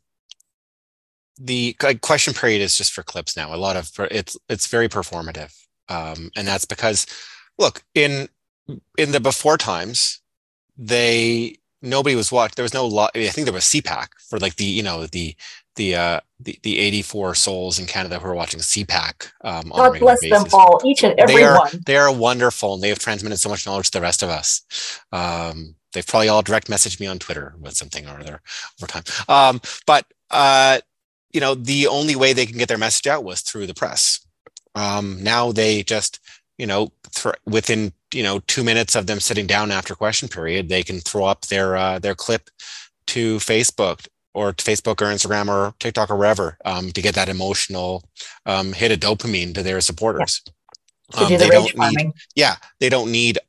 Speaker 2: the question period is just for clips now. A lot of it's it's very performative, um, and that's because, look, in in the before times, they nobody was watching. There was no lot. I think there was C PAC for like the you know the the uh, the, the eighty-four souls in Canada who are watching C PAC. Um, on
Speaker 5: God bless them all, each and every
Speaker 2: they are,
Speaker 5: one.
Speaker 2: They are wonderful, and they have transmitted so much knowledge to the rest of us. Um, they've probably all direct messaged me on Twitter with something or other over time. Um, but uh, you know, the only way they can get their message out was through the press. Um, now they just, you know, th- within you know two minutes of them sitting down after question period, they can throw up their uh, their clip to Facebook or to Facebook or Instagram or TikTok or wherever um, to get that emotional um, hit of dopamine to their supporters.
Speaker 5: Yeah. Um, do the
Speaker 2: they don't
Speaker 5: farming.
Speaker 2: need, yeah, they don't need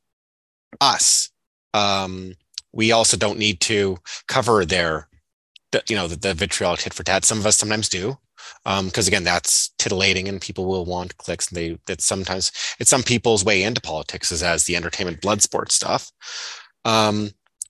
Speaker 2: us. Um, we also don't need to cover their, you know, the, the vitriolic tit for tat. Some of us sometimes do, because um, again, that's titillating, and people will want clicks. And they that sometimes it's some people's way into politics is as the entertainment blood sport stuff. Um,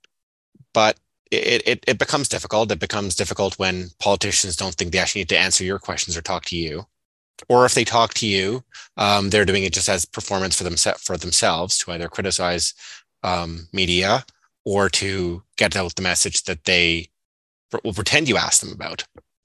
Speaker 2: but It, it it becomes difficult. It becomes difficult when politicians don't think they actually need to answer your questions or talk to you, or if they talk to you, um, they're doing it just as performance for them for themselves to either criticize um, media or to get out the message that they will pretend you asked them about.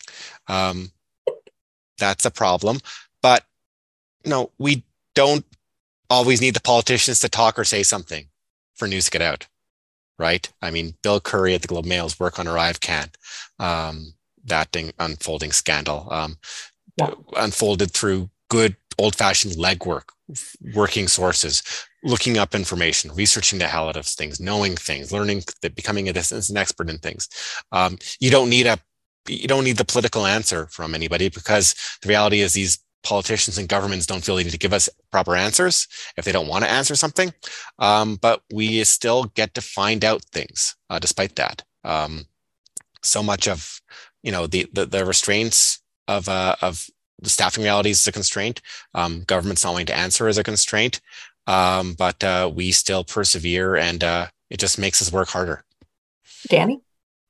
Speaker 2: Um, that's a problem. But no, we don't always need the politicians to talk or say something for news to get out. Right? I mean, Bill Curry at the Globe Mail's work on ArriveCan, um, that thing, unfolding scandal, um, yeah. unfolded through good old-fashioned legwork, working sources, looking up information, researching the hell out of things, knowing things, learning that becoming a, an expert in things. Um, you don't need a, you don't need the political answer from anybody, because the reality is these politicians and governments don't feel they need to give us proper answers if they don't want to answer something. Um, but we still get to find out things uh, despite that. Um, so much of, you know, the, the, the restraints of, uh, of the staffing realities is a constraint. Um, government's not willing to answer as a constraint, um, but uh, we still persevere, and uh, it just makes us work harder.
Speaker 5: Danny?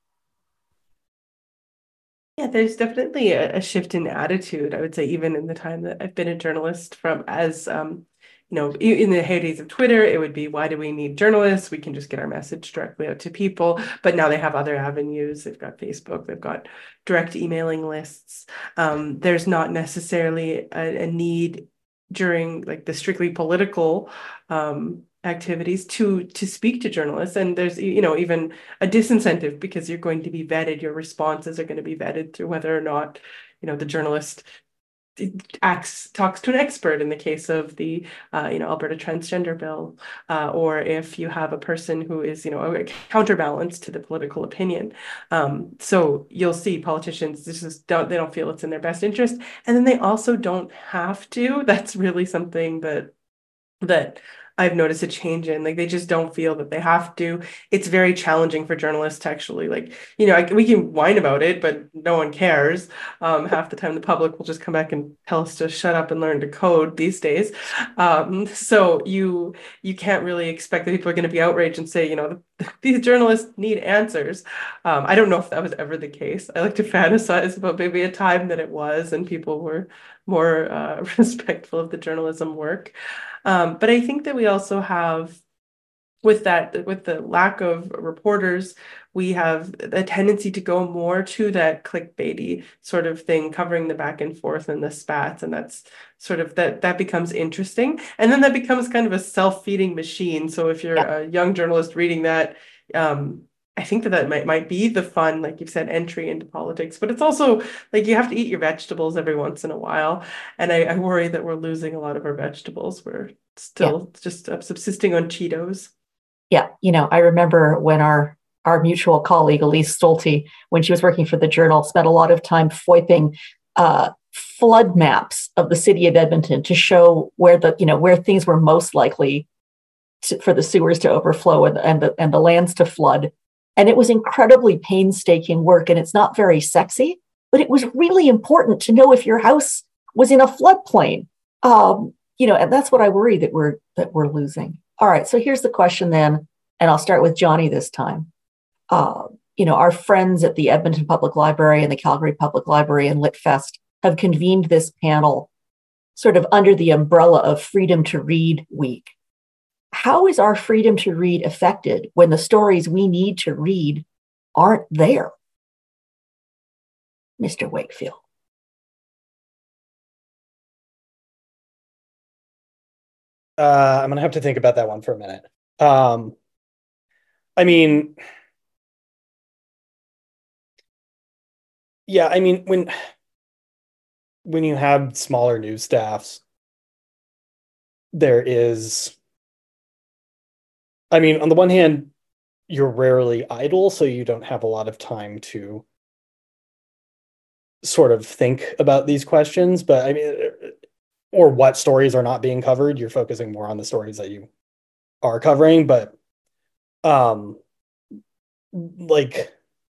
Speaker 4: Yeah, there's definitely a, a shift in attitude, I would say, even in the time that I've been a journalist, from as, um, you know, in the heydays of Twitter, it would be, why do we need journalists? We can just get our message directly out to people. But now they have other avenues. They've got Facebook, they've got direct emailing lists. Um, there's not necessarily a, a need during like the strictly political um, activities to to speak to journalists. And there's, you know, even a disincentive because you're going to be vetted. Your responses are going to be vetted through whether or not, you know, the journalist acts talks to an expert in the case of the uh, you know Alberta transgender bill, uh, or if you have a person who is, you know, a counterbalance to the political opinion. Um, so you'll see politicians this is don't they don't feel it's in their best interest, and then they also don't have to. That's really something that that I've noticed a change in. Like, they just don't feel that they have to. It's very challenging for journalists to actually, like, you know, I, we can whine about it, but no one cares. Um, half the time the public will just come back and tell us to shut up and learn to code these days. Um, so you you can't really expect that people are going to be outraged and say, you know, these journalists need answers. Um, I don't know if that was ever the case. I like to fantasize about maybe a time that it was and people were more uh, respectful of the journalism work. Um, but I think that we also have, with that, with the lack of reporters, we have a tendency to go more to that clickbaity sort of thing, covering the back and forth and the spats, and that's sort of that that becomes interesting, and then that becomes kind of a self-feeding machine. So if you're yeah. a young journalist reading that, um, I think that that might might be the fun, like you've said, entry into politics. But it's also like you have to eat your vegetables every once in a while, and I, I worry that we're losing a lot of our vegetables. We're still yeah. just uh, subsisting on Cheetos.
Speaker 5: Yeah, you know, I remember when our our mutual colleague Elise Stolte, when she was working for the Journal, spent a lot of time foiping uh, flood maps of the city of Edmonton to show where the you know where things were most likely to, for the sewers to overflow and and the and the lands to flood. And it was incredibly painstaking work, and it's not very sexy, but it was really important to know if your house was in a floodplain. Um, you know, and that's what I worry that we're that we're losing. All right, so here's the question then, and I'll start with Johnny this time. Uh, you know, our friends at the Edmonton Public Library and the Calgary Public Library and LitFest have convened this panel sort of under the umbrella of Freedom to Read Week. How is our freedom to read affected when the stories we need to read aren't there? Mister Wakefield.
Speaker 3: Uh, I'm going to have to think about that one for a minute. Um, I mean, yeah, I mean, when, when you have smaller news staffs, there is, I mean, on the one hand, you're rarely idle, so you don't have a lot of time to sort of think about these questions. But I mean, or what stories are not being covered. You're focusing more on the stories that you are covering. But um, like,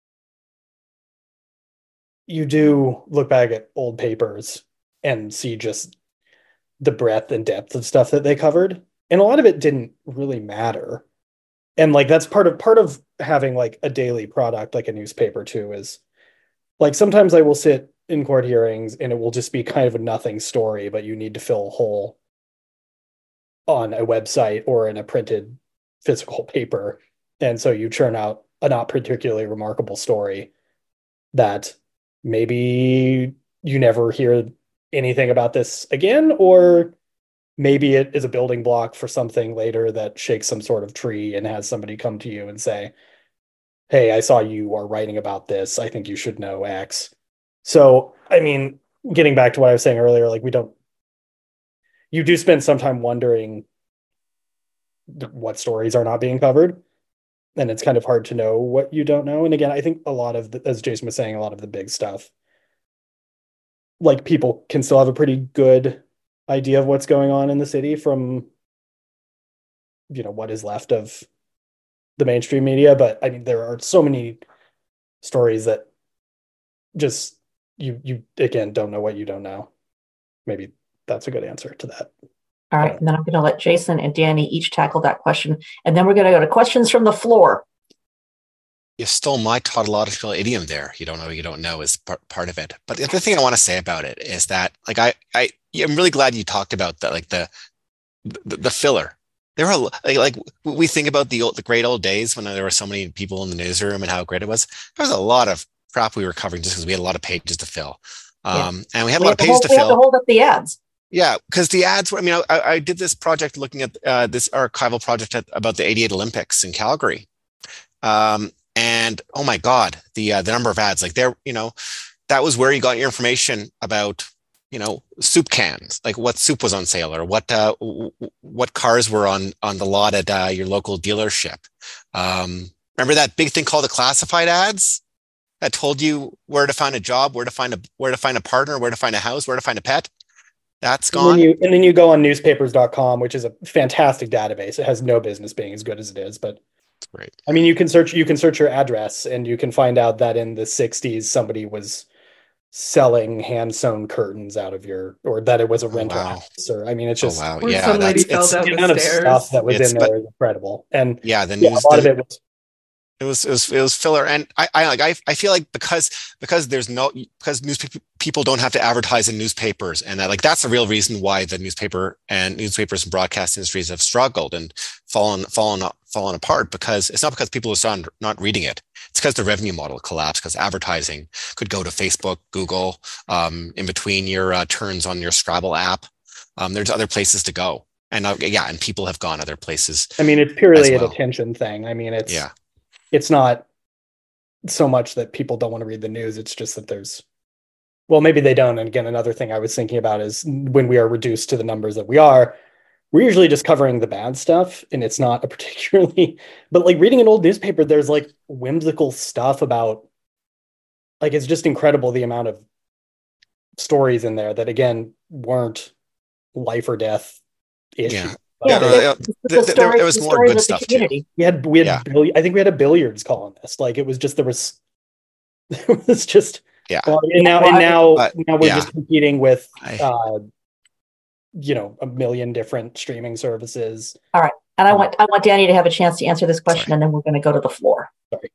Speaker 3: you do look back at old papers and see just the breadth and depth of stuff that they covered. And a lot of it didn't really matter. And like, that's part of part of having like a daily product, like a newspaper too, is like, sometimes I will sit in court hearings and it will just be kind of a nothing story, but you need to fill a hole on a website or in a printed physical paper. And so you churn out a not particularly remarkable story that maybe you never hear anything about this again, or maybe it is a building block for something later that shakes some sort of tree and has somebody come to you and say, hey, I saw you are writing about this. I think you should know X. So, I mean, getting back to what I was saying earlier, like, we don't, you do spend some time wondering what stories are not being covered. And it's kind of hard to know what you don't know. And again, I think a lot of, the, as Jason was saying, a lot of the big stuff, like, people can still have a pretty good idea of what's going on in the city from, you know, what is left of the mainstream media. But I mean, there are so many stories that just, you, you again, don't know what you don't know. Maybe that's a good answer to that.
Speaker 5: All right, and then I'm going to let Jason and Danny each tackle that question, and then we're going to go to questions from the floor.
Speaker 2: You stole my tautological idiom there. You don't know, you don't know is part, part of it. But the other thing I want to say about it is that, like, I, I, I'm really glad you talked about that, like the, the, the filler. There were like, like we think about the old, the great old days when there were so many people in the newsroom and how great it was. There was a lot of crap we were covering just because we had a lot of pages to fill, um, yeah. and we had a
Speaker 5: we
Speaker 2: lot of pages
Speaker 5: hold,
Speaker 2: to
Speaker 5: we
Speaker 2: fill.
Speaker 5: We have to hold up the ads.
Speaker 2: Yeah, because the ads were, I mean, I, I did this project looking at uh, this archival project at, about the eighty-eight Olympics in Calgary. Um, and oh my God, the uh, the number of ads, like there, you know, that was where you got your information about, you know, soup cans, like what soup was on sale or what uh, what cars were on on the lot at uh, your local dealership. Um, remember that big thing called the classified ads that told you where to find a job, where to find a where to find a partner, where to find a house, where to find a pet? That's gone.
Speaker 3: And then you, and then you go on newspapers dot com, which is a fantastic database. It has no business being as good as it is, but
Speaker 2: Right.
Speaker 3: I mean, you can search you can search your address and you can find out that in the sixties somebody was selling hand sewn curtains out of your, or that it was a
Speaker 2: Oh,
Speaker 3: rental
Speaker 2: wow.
Speaker 3: house. Or I mean, it's
Speaker 2: Oh
Speaker 3: just
Speaker 2: wow,
Speaker 4: Or
Speaker 2: yeah,
Speaker 4: some lady
Speaker 2: that's
Speaker 4: fell
Speaker 2: it's
Speaker 4: down
Speaker 3: the
Speaker 4: the
Speaker 3: amount of
Speaker 4: stairs.
Speaker 3: stuff that was
Speaker 2: It's-
Speaker 3: in there
Speaker 2: but-
Speaker 3: is incredible. And
Speaker 2: yeah. The
Speaker 3: yeah,
Speaker 2: news,
Speaker 3: a lot
Speaker 2: the,
Speaker 3: of it was
Speaker 2: it was it was it was filler, and I I like I I feel like because because there's no because newspaper people don't have to advertise in newspapers, and that, like that's the real reason why the newspaper and newspapers and broadcast industries have struggled and fallen fallen fallen apart, because it's not because people are not not reading it. It's because the revenue model collapsed, because advertising could go to Facebook, Google, um, in between your uh, turns on your Scrabble app. Um, there's other places to go, and uh, yeah, and people have gone other places.
Speaker 3: I mean, it's purely
Speaker 2: as
Speaker 3: an
Speaker 2: well.
Speaker 3: attention thing. I mean, it's
Speaker 2: Yeah.
Speaker 3: it's not so much that people don't want to read the news. It's just that there's, well, maybe they don't. And again, another thing I was thinking about is when we are reduced to the numbers that we are, we're usually just covering the bad stuff, and it's not a particularly, but like reading an old newspaper, there's like whimsical stuff about, like, it's just incredible the amount of stories in there that, again, weren't life or death issues.
Speaker 2: Yeah.
Speaker 3: But
Speaker 5: Yeah,
Speaker 2: Yeah,
Speaker 3: they-
Speaker 2: uh,
Speaker 5: the,
Speaker 2: th-
Speaker 5: the
Speaker 2: th- there-
Speaker 5: stories,
Speaker 2: there was
Speaker 5: the
Speaker 2: more
Speaker 5: stories
Speaker 2: good
Speaker 5: of the
Speaker 2: stuff, too.
Speaker 5: community.
Speaker 3: we had we had
Speaker 2: Yeah.
Speaker 3: billi- I think we had a billiards columnist. Like, it was just, there was it was just
Speaker 2: Yeah.
Speaker 3: well, and now
Speaker 5: Well,
Speaker 3: and
Speaker 5: I-
Speaker 3: now
Speaker 2: But,
Speaker 3: now we're
Speaker 2: yeah.
Speaker 3: just competing with
Speaker 2: I-
Speaker 3: uh you know, a million different streaming services.
Speaker 5: And I want I want Danny to have a chance to answer this question,
Speaker 2: Sorry.
Speaker 5: and then we're going to go to the floor.
Speaker 3: Sorry.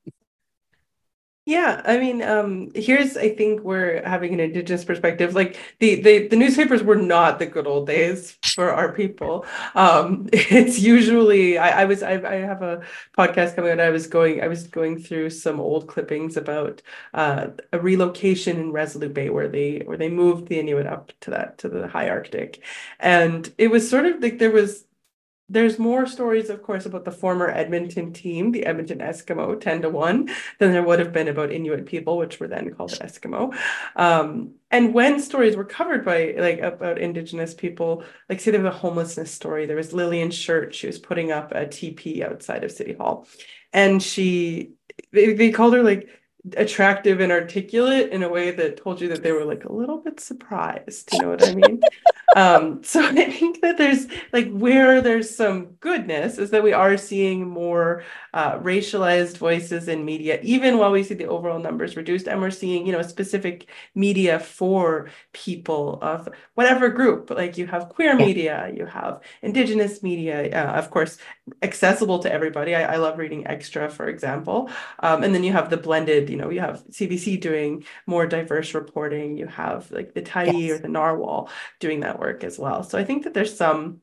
Speaker 4: Yeah, I mean, um, here's I think we're having an indigenous perspective. Like the, the the newspapers were not the good old days for our people. Um, it's usually I, I was I, I have a podcast coming out. I was going I was going through some old clippings about uh, a relocation in Resolute Bay where they where they moved the Inuit up to that to the high Arctic, and it was sort of like there was. There's more stories, of course, about the former Edmonton team, the Edmonton Eskimo, ten to one, than there would have been about Inuit people, which were then called Eskimo. Um, and when stories were covered by, like, about Indigenous people, like, say there was a homelessness story, there was Lillian Shirt, she was putting up a teepee outside of City Hall. And she, they, they called her, like, attractive and articulate in a way that told you that they were, like, a little bit surprised, you know what I mean? Um, so I think that there's like where there's some goodness is that we are seeing more uh, racialized voices in media, even while we see the overall numbers reduced, and we're seeing, you know, specific media for people of whatever group. Like you have queer
Speaker 5: Yeah.
Speaker 4: media, you have Indigenous media, uh, of course, accessible to everybody. I, I love reading Extra, for example. Um, and then you have the blended, you know, you have C B C doing more diverse reporting. You have like the Tyee
Speaker 5: Yes.
Speaker 4: or the Narwhal doing that work as well. So I think that there's some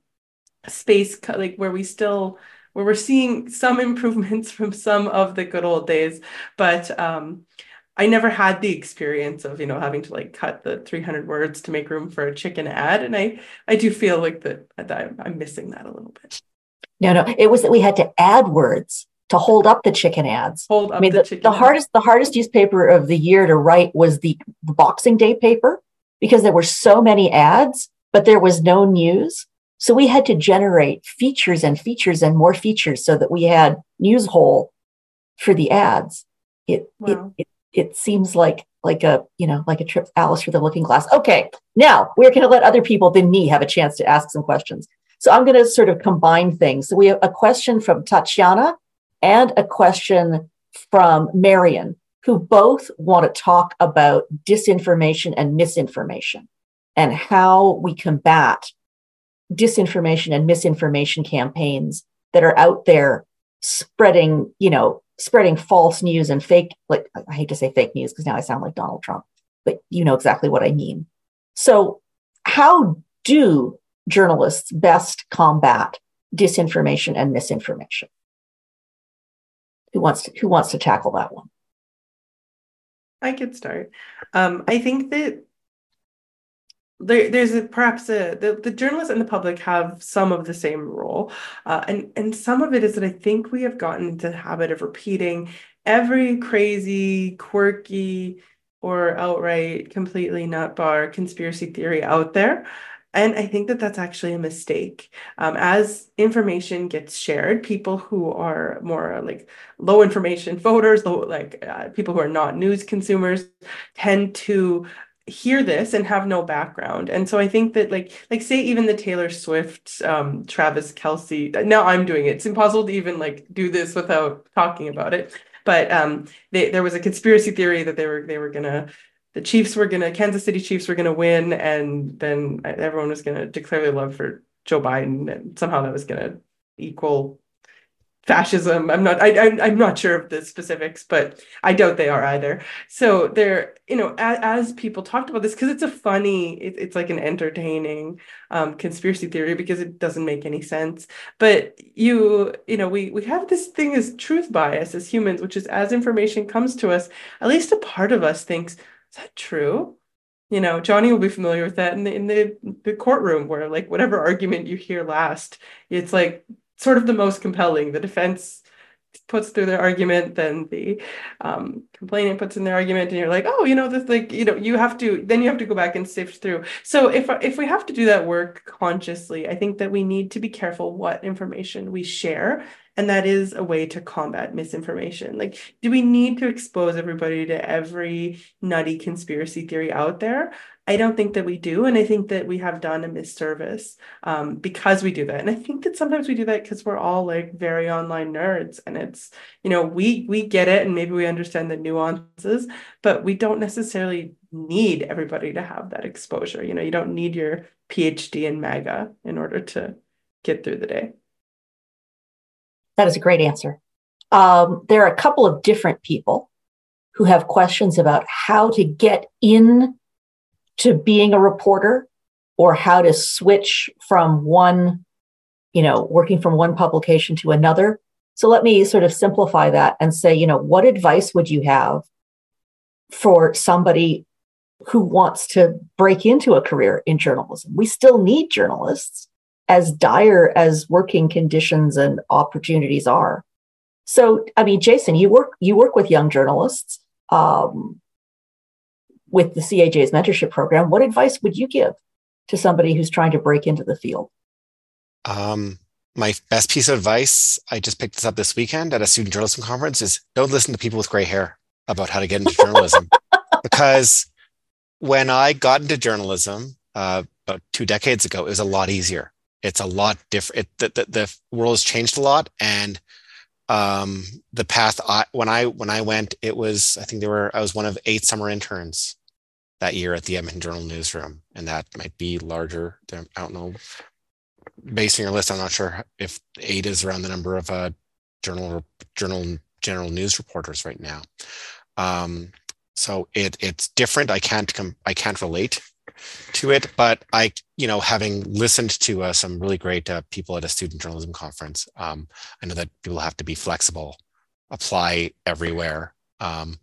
Speaker 4: space like where we still where we're seeing some improvements from some of the good old days, but um I never had the experience of, you know, having to like cut the three hundred words to make room for a chicken ad, and I I do feel like that, that I'm missing that a little bit.
Speaker 5: No, no, it was that we had to add words to hold up the chicken ads.
Speaker 4: Hold up
Speaker 5: I mean,
Speaker 4: the,
Speaker 5: the,
Speaker 4: chicken
Speaker 5: the
Speaker 4: ad.
Speaker 5: hardest the hardest newspaper of the year to write was the, the Boxing Day paper, because there were so many ads, but there was no news. So we had to generate features and features and more features so that we had news hole for the ads. It
Speaker 4: Wow.
Speaker 5: it, it it seems like like a you know like a trip Alice through the Looking Glass. Okay, now we're going to let other people than me have a chance to ask some questions. So I'm going to sort of combine things. So we have a question from Tatiana and a question from Marion, who both want to talk about disinformation and misinformation and how we combat disinformation and misinformation campaigns that are out there spreading, you know, spreading false news and fake, like I hate to say fake news because now I sound like Donald Trump, but you know exactly what I mean. So how do journalists best combat disinformation and misinformation? Who wants to, who wants to tackle that one?
Speaker 4: I could start. Um, I think that there, there's a, perhaps a, the, the journalists and the public have some of the same role. Uh, and, and some of it is that I think we have gotten into the habit of repeating every crazy, quirky, or outright completely nutbar conspiracy theory out there. And I think that that's actually a mistake. Um, as information gets shared, people who are more like low information voters, low, like uh, people who are not news consumers, tend to hear this and have no background. And so I think that like like say even the Taylor Swift, um, Travis Kelce, now I'm doing it. It's impossible to even like do this without talking about it. But um, they, there was a conspiracy theory that they were they were gonna the Chiefs were gonna Kansas City Chiefs were gonna win, and then everyone was gonna declare their love for Joe Biden, and somehow that was gonna equal fascism. I'm not. I, I'm. I'm not sure of the specifics, but I doubt they are either. So there, you know, as, as people talked about this, because it's a funny, it, it's like an entertaining um, conspiracy theory because it doesn't make any sense. But you, you know, we we have this thing as truth bias as humans, which is as information comes to us, at least a part of us thinks, is that true? You know, Johnny will be familiar with that in the in the, the courtroom where like whatever argument you hear last, it's like sort of the most compelling. The defense puts through their argument, then the um, complainant puts in their argument, and you're like, oh, you know, this like, you know, you have to, then you have to go back and sift through. So if if we have to do that work consciously, I think that we need to be careful what information we share. And that is a way to combat misinformation. Like, do we need to expose everybody to every nutty conspiracy theory out there? I don't think that we do. And I think that we have done a misservice um, because we do that. And I think that sometimes we do that because we're all like very online nerds. And it's, you know, we we get it and maybe we understand the nuances, but we don't necessarily need everybody to have that exposure. You know, you don't need your PhD in MAGA in order to get through the day.
Speaker 5: That is a great answer. Um, there are a couple of different people who have questions about how to get in to being a reporter or how to switch from one, you know, working from one publication to another. So let me sort of simplify that and say, you know, what advice would you have for somebody who wants to break into a career in journalism? We still need journalists, as dire as working conditions and opportunities are. So, I mean, Jason, you work you work with young journalists um, with the C A J's mentorship program. What advice would you give to somebody who's trying to break into the field?
Speaker 2: Um, my best piece of advice, I just picked this up this weekend at a student journalism conference, is don't listen to people with gray hair about how to get into journalism. Because when I got into journalism uh, about two decades ago, it was a lot easier. It's a lot different. The, the, the world has changed a lot, and um, the path I, when I when I went, it was I think there were I was one of eight summer interns that year at the Edmonton Journal newsroom, and that might be larger. I don't know. Based on your list, I'm not sure if eight is around the number of uh, journal journal general news reporters right now. Um, so it it's different. I can't com- I can't relate to it, but I, you know, having listened to uh, some really great uh, people at a student journalism conference, um, I know that people have to be flexible, apply everywhere, um,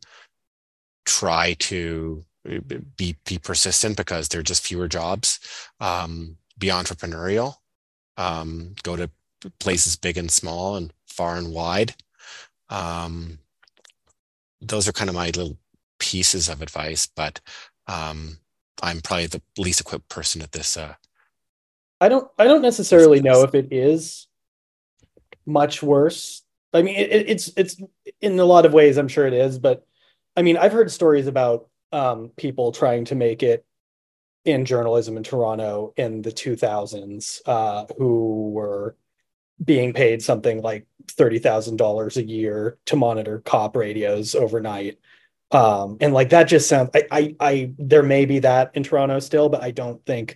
Speaker 2: try to be be persistent because there are just fewer jobs, um, be entrepreneurial, um, go to places big and small and far and wide. Um, those are kind of my little pieces of advice, but um, I'm probably the least equipped person at this. Uh,
Speaker 3: I don't. I don't necessarily know if it is much worse. I mean, it, it's it's in a lot of ways. I'm sure it is, but I mean, I've heard stories about um, people trying to make it in journalism in Toronto in the two thousands uh, who were being paid something like thirty thousand dollars a year to monitor cop radios overnight. Um, and like, that just sounds, I, I, I, there may be that in Toronto still, but I don't think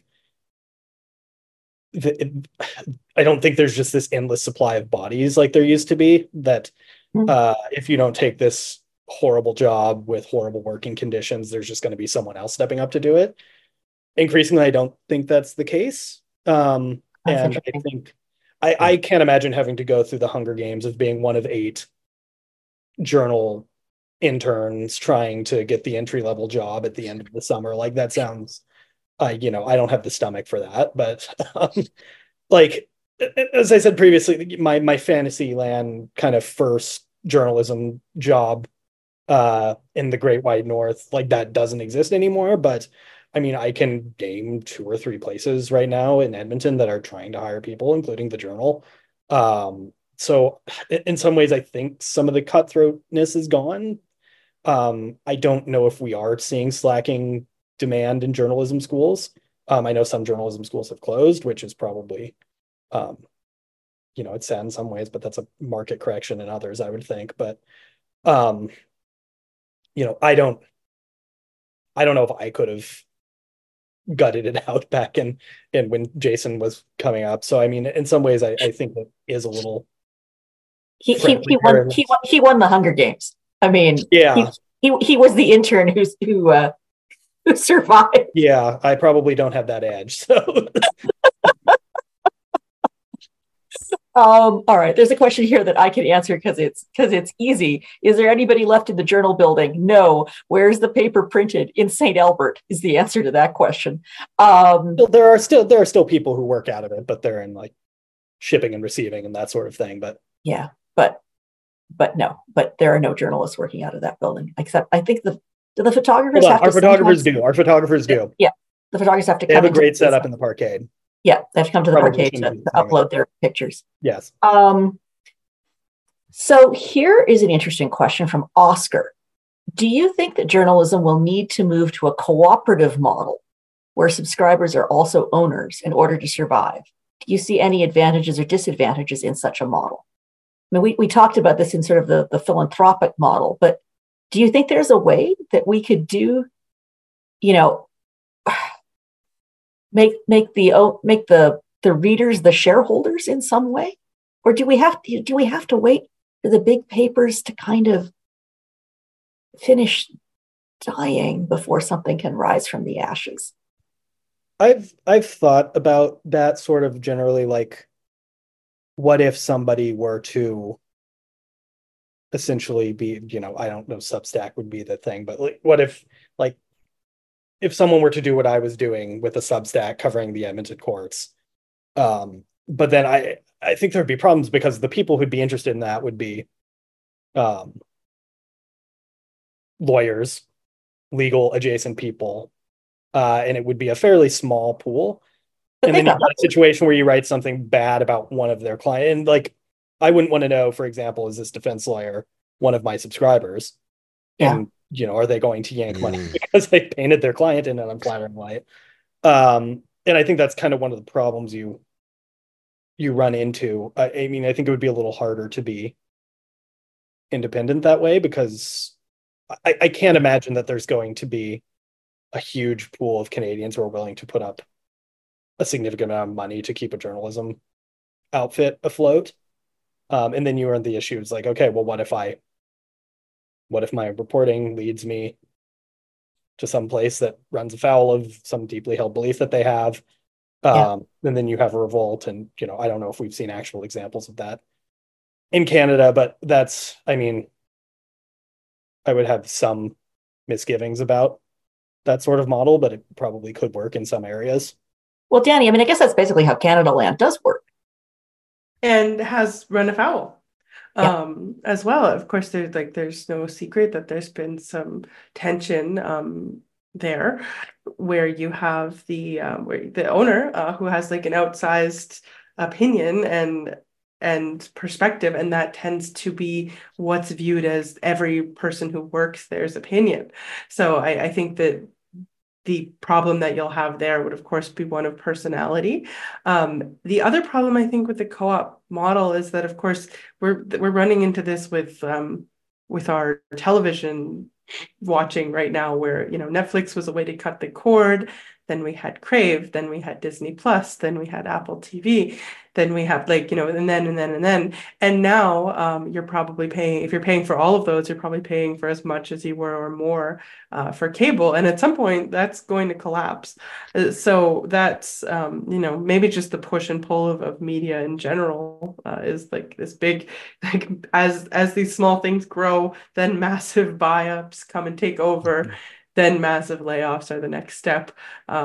Speaker 3: that, it, I don't think there's just this endless supply of bodies like there used to be, that uh, if you don't take this horrible job with horrible working conditions, there's just going to be someone else stepping up to do it. Increasingly, I don't think that's the case. Um, and I think, I, I can't imagine having to go through the Hunger Games of being one of eight journal interns trying to get the entry level job at the end of the summer. Like, that sounds I, you know, I don't have the stomach for that. But um, like as I said previously, my my fantasy land kind of first journalism job uh in the Great White North, like that doesn't exist anymore. But I mean, I can name two or three places right now in Edmonton that are trying to hire people, including the Journal. Um, so in some ways, I think some of the cutthroatness is gone. Um, I don't know if we are seeing slacking demand in journalism schools. Um, I know some journalism schools have closed, which is probably, um, you know, it's sad in some ways, but that's a market correction in others, I would think. But, um, you know, I don't, I don't know if I could have gutted it out back in, in when Jason was coming up. So, I mean, in some ways, I, I think that is a little.
Speaker 5: He he he won he won he won the Hunger Games. I mean,
Speaker 3: yeah,
Speaker 5: he he, he was the intern who's who uh, who survived.
Speaker 3: Yeah, I probably don't have that edge. So.
Speaker 5: Um, all right. There's a question here that I can answer because it's because it's easy. Is there anybody left in the Journal building? No. Where's the paper printed? In Saint Albert is the answer to that question. Um,
Speaker 3: there are still there are still people who work out of it, but they're in like shipping and receiving and that sort of thing. But
Speaker 5: yeah, but but no, but there are no journalists working out of that building. Except I think the do the photographers have
Speaker 3: our
Speaker 5: to
Speaker 3: photographers do. Our photographers do.
Speaker 5: Yeah, the photographers have to.
Speaker 3: They
Speaker 5: come
Speaker 3: have a great setup
Speaker 5: the,
Speaker 3: in the parkade.
Speaker 5: Yeah, they have to come to the
Speaker 3: Probably
Speaker 5: parkade to, to upload their pictures.
Speaker 3: Yes.
Speaker 5: Um, so here is an interesting question from Oscar. Do you think that journalism will need to move to a cooperative model where subscribers are also owners in order to survive? Do you see any advantages or disadvantages in such a model? I mean, we, we talked about this in sort of the, the philanthropic model, but do you think there's a way that we could do, you know, make make the make the the readers the shareholders in some way, or do we have to do we have to wait for the big papers to kind of finish dying before something can rise from the ashes?
Speaker 3: I've I've thought about that sort of generally, like, what if somebody were to essentially be, you know, I don't know, Substack would be the thing, but like, what if like if someone were to do what I was doing with a Substack covering the Edmonton courts, um, but then I, I think there'd be problems because the people who'd be interested in that would be um, lawyers, legal adjacent people, uh, and it would be a fairly small pool. But and then you've got a situation where you write something bad about one of their clients, and like I wouldn't want to know, for example, is this defense lawyer one of my subscribers?
Speaker 5: Yeah.
Speaker 3: And you know, are they going to yank money because they painted their client in an unflattering light? Um, and I think that's kind of one of the problems you you run into. I, I mean, I think it would be a little harder to be independent that way because I, I can't imagine that there's going to be a huge pool of Canadians who are willing to put up a significant amount of money to keep a journalism outfit afloat. Um, and then you run the issues like, okay, well, what if I What if my reporting leads me to some place that runs afoul of some deeply held belief that they have? Um, yeah. And then you have a revolt. And, you know, I don't know if we've seen actual examples of that in Canada, but that's, I mean, I would have some misgivings about that sort of model, but it probably could work in some areas.
Speaker 5: Well, Danny, I mean, I guess that's basically how Canada Land does work.
Speaker 4: And has run afoul.
Speaker 5: Yeah.
Speaker 4: Um, as well. Of course, there's like there's no secret that there's been some tension um, there, where you have the um, where the owner uh, who has like an outsized opinion and and perspective, and that tends to be what's viewed as every person who works there's opinion. So I, I think that the problem that you'll have there would, of course, be one of personality. Um, the other problem, I think, with the co-op model is that, of course, we're we're running into this with um, with our television watching right now, where you know Netflix was a way to cut the cord. Then we had Crave. Then we had Disney Plus. Then we had Apple T V. Then we have like, you know, and then, and then, and then, and now um, you're probably paying, if you're paying for all of those, you're probably paying for as much as you were or more uh, for cable. And at some point that's going to collapse. Uh, so that's, um, you know, maybe just the push and pull of, of media in general uh, is like this big, like as, as these small things grow, then massive buy-ups come and take over. Then massive layoffs are the next step. Um,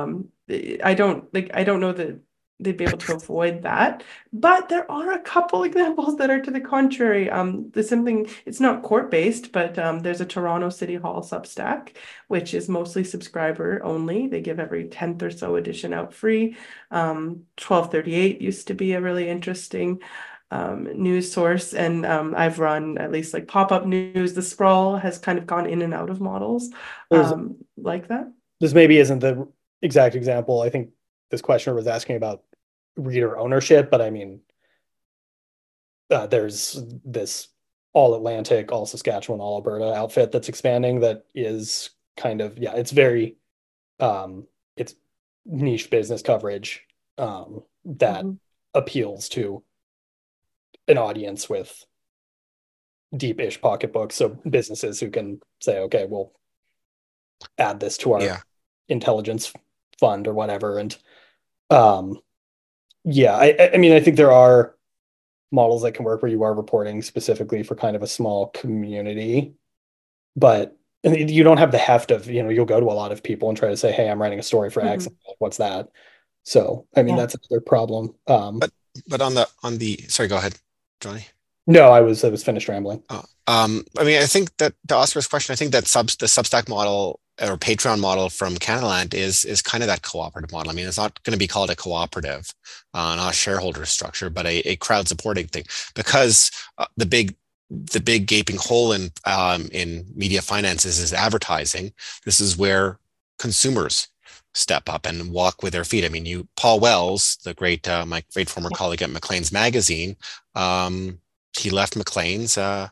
Speaker 4: I don't like I don't know that they'd be able to avoid that. But there are a couple examples that are to the contrary. Um, there's something, it's not court-based, but um, there's a Toronto City Hall Substack, which is mostly subscriber only. They give every tenth or so edition out free. Um, twelve thirty-eight used to be a really interesting um, news source. And um, I've run at least like pop-up news. The Sprawl has kind of gone in and out of models um, like that.
Speaker 3: This maybe isn't the exact example. I think this questioner was asking about reader ownership, but I mean, uh, there's this all Atlantic, all Saskatchewan, all Alberta outfit that's expanding that is kind of, yeah, it's very, um, it's niche business coverage um, that mm-hmm. appeals to an audience with deep-ish pocketbooks. So businesses who can say, okay, we'll add this to our yeah. intelligence fund or whatever. And um, yeah, I, I mean, I think there are models that can work where you are reporting specifically for kind of a small community, but you don't have the heft of, you know, you'll go to a lot of people and try to say, hey, I'm writing a story for mm-hmm. X. What's that? So, I mean, yeah. that's another problem. Um,
Speaker 2: but, but on the, on the, sorry, go ahead, Johnny.
Speaker 3: No, I was, I was finished rambling.
Speaker 2: Oh, um, I mean, I think that to Oscar's question, I think that subs, the Substack model or Patreon model from Canadaland is is kind of that cooperative model. I mean, it's not going to be called a cooperative, uh, not a shareholder structure, but a, a crowd supporting thing, because uh, the big the big gaping hole in um, in media finances is advertising. This is where consumers step up and walk with their feet. I mean, you Paul Wells, the great uh, my great former colleague at Maclean's Magazine, um, he left Maclean's. Uh,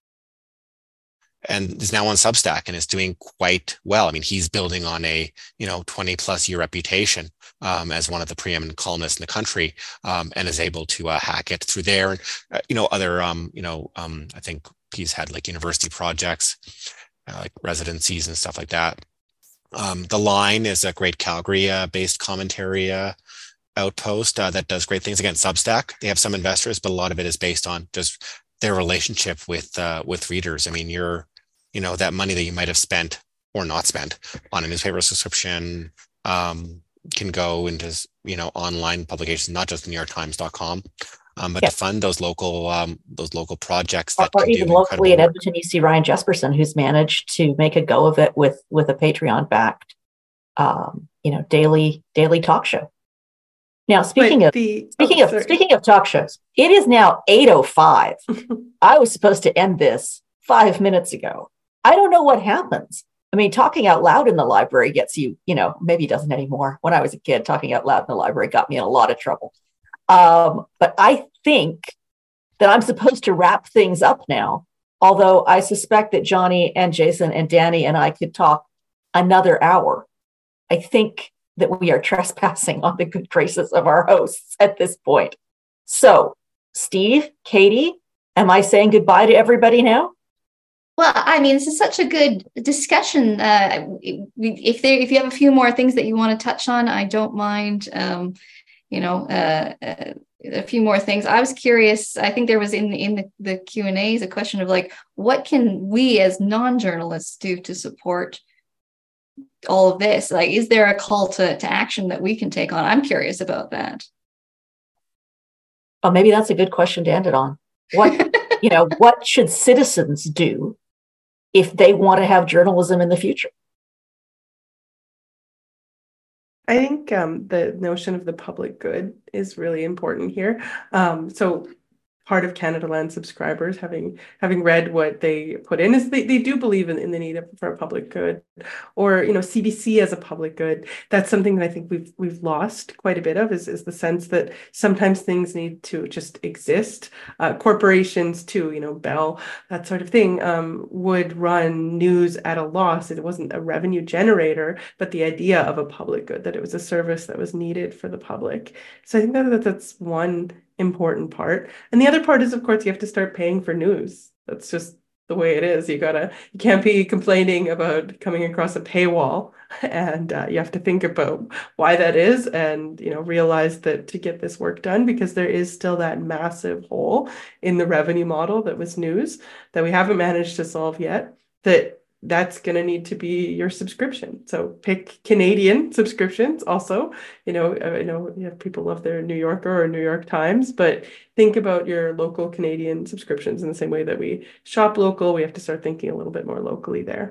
Speaker 2: and is now on Substack and is doing quite well. I mean, he's building on a, you know, twenty plus year reputation um, as one of the preeminent columnists in the country, um, and is able to uh, hack it through there. And, uh, you know, other, um, you know, um, I think he's had like university projects, uh, like residencies and stuff like that. Um, The Line is a great Calgary uh, based commentary uh, outpost uh, that does great things. Again, Substack, they have some investors, but a lot of it is based on just their relationship with uh, with readers. I mean, you're, you know, that money that you might have spent or not spent on a newspaper subscription um, can go into, you know, online publications, not just New York Times dot com, um, but yeah. to fund those local um, those local projects that
Speaker 5: or, or
Speaker 2: can
Speaker 5: even
Speaker 2: do
Speaker 5: locally in Edmonton, you see Ryan Jesperson, who's managed to make a go of it with with a Patreon backed, um, you know, daily daily talk show. Now, speaking Wait, of the, speaking oh, of sorry. speaking of talk shows, it is now eight oh five. I was supposed to end this five minutes ago. I don't know what happens. I mean, talking out loud in the library gets you, you know, maybe it doesn't anymore. When I was a kid, talking out loud in the library got me in a lot of trouble. Um, but I think that I'm supposed to wrap things up now, although I suspect that Johnny and Jason and Danny and I could talk another hour. I think that we are trespassing on the good graces of our hosts at this point. So, Steve, Katie, am I saying goodbye to everybody now?
Speaker 6: Well, I mean, this is such a good discussion. Uh, if there, if you have a few more things that you want to touch on, I don't mind. Um, you know, uh, uh, a few more things. I was curious. I think there was in in the, the Q and A's a question of like, what can we as non-journalists do to support all of this? Like, is there a call to, to action that we can take on? I'm curious about that.
Speaker 5: Oh, maybe that's a good question to end it on. What, you know, what should citizens do if they want to have journalism in the future?
Speaker 4: I think um, the notion of the public good is really important here. Um, so part of Canadaland subscribers, having having read what they put in, is they, they do believe in, in the need of, for a public good, or you know, C B C as a public good. That's something that I think we've we've lost quite a bit of, is, is the sense that sometimes things need to just exist. Uh, corporations too, you know, Bell, that sort of thing, um, would run news at a loss. It wasn't a revenue generator, but the idea of a public good, that it was a service that was needed for the public. So I think that, that that's one important part. And the other part is, of course, you have to start paying for news. That's just the way it is. You gotta, you can't be complaining about coming across a paywall, and uh, you have to think about why that is, and you know, realize that to get this work done, because there is still that massive hole in the revenue model that was news that we haven't managed to solve yet, that that's going to need to be your subscription. So pick Canadian subscriptions also. You know, I know you have people love their New Yorker or New York Times, but think about your local Canadian subscriptions in the same way that we shop local. We have to start thinking a little bit more locally there.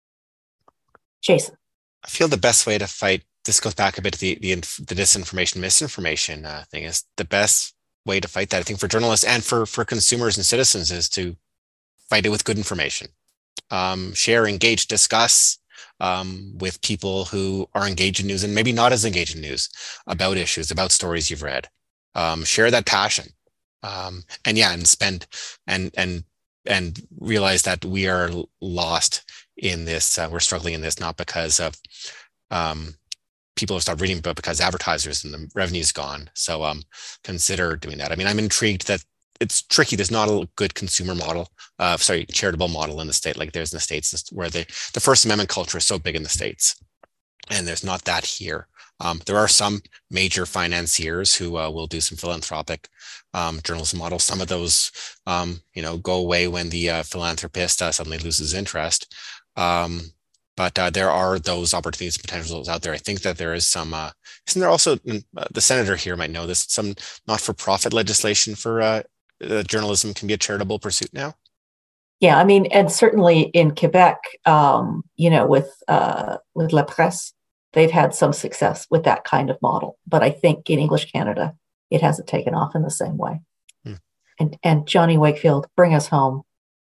Speaker 5: Jason.
Speaker 2: I feel the best way to fight, this goes back a bit to the, the, the disinformation, misinformation uh, thing, is the best way to fight that, I think, for journalists and for, for consumers and citizens, is to fight it with good information. Um, share, engage, discuss um, with people who are engaged in news and maybe not as engaged in news about issues, about stories you've read. Um, share that passion. Um, and yeah, and spend and and and realize that we are lost in this. Uh, we're struggling in this not because of um, people have stopped reading, but because advertisers and the revenue's gone. So um, consider doing that. I mean, I'm intrigued that it's tricky. There's not a good consumer model, uh, sorry, charitable model in the state like there's in the States, where the, the First Amendment culture is so big in the States. And there's not that here. Um, there are some major financiers who uh, will do some philanthropic um, journalism models. Some of those, um, you know, go away when the uh, philanthropist uh, suddenly loses interest. Um, but uh, there are those opportunities and potentials out there. I think that there is some, uh, isn't there also, uh, the senator here might know this, some not-for-profit legislation for uh, uh, journalism can be a charitable pursuit now?
Speaker 5: Yeah, I mean, and certainly in Quebec, um, you know, with uh, with La Presse, they've had some success with that kind of model. But I think in English Canada, it hasn't taken off in the same way. Hmm. And and Johnny Wakefield, bring us home.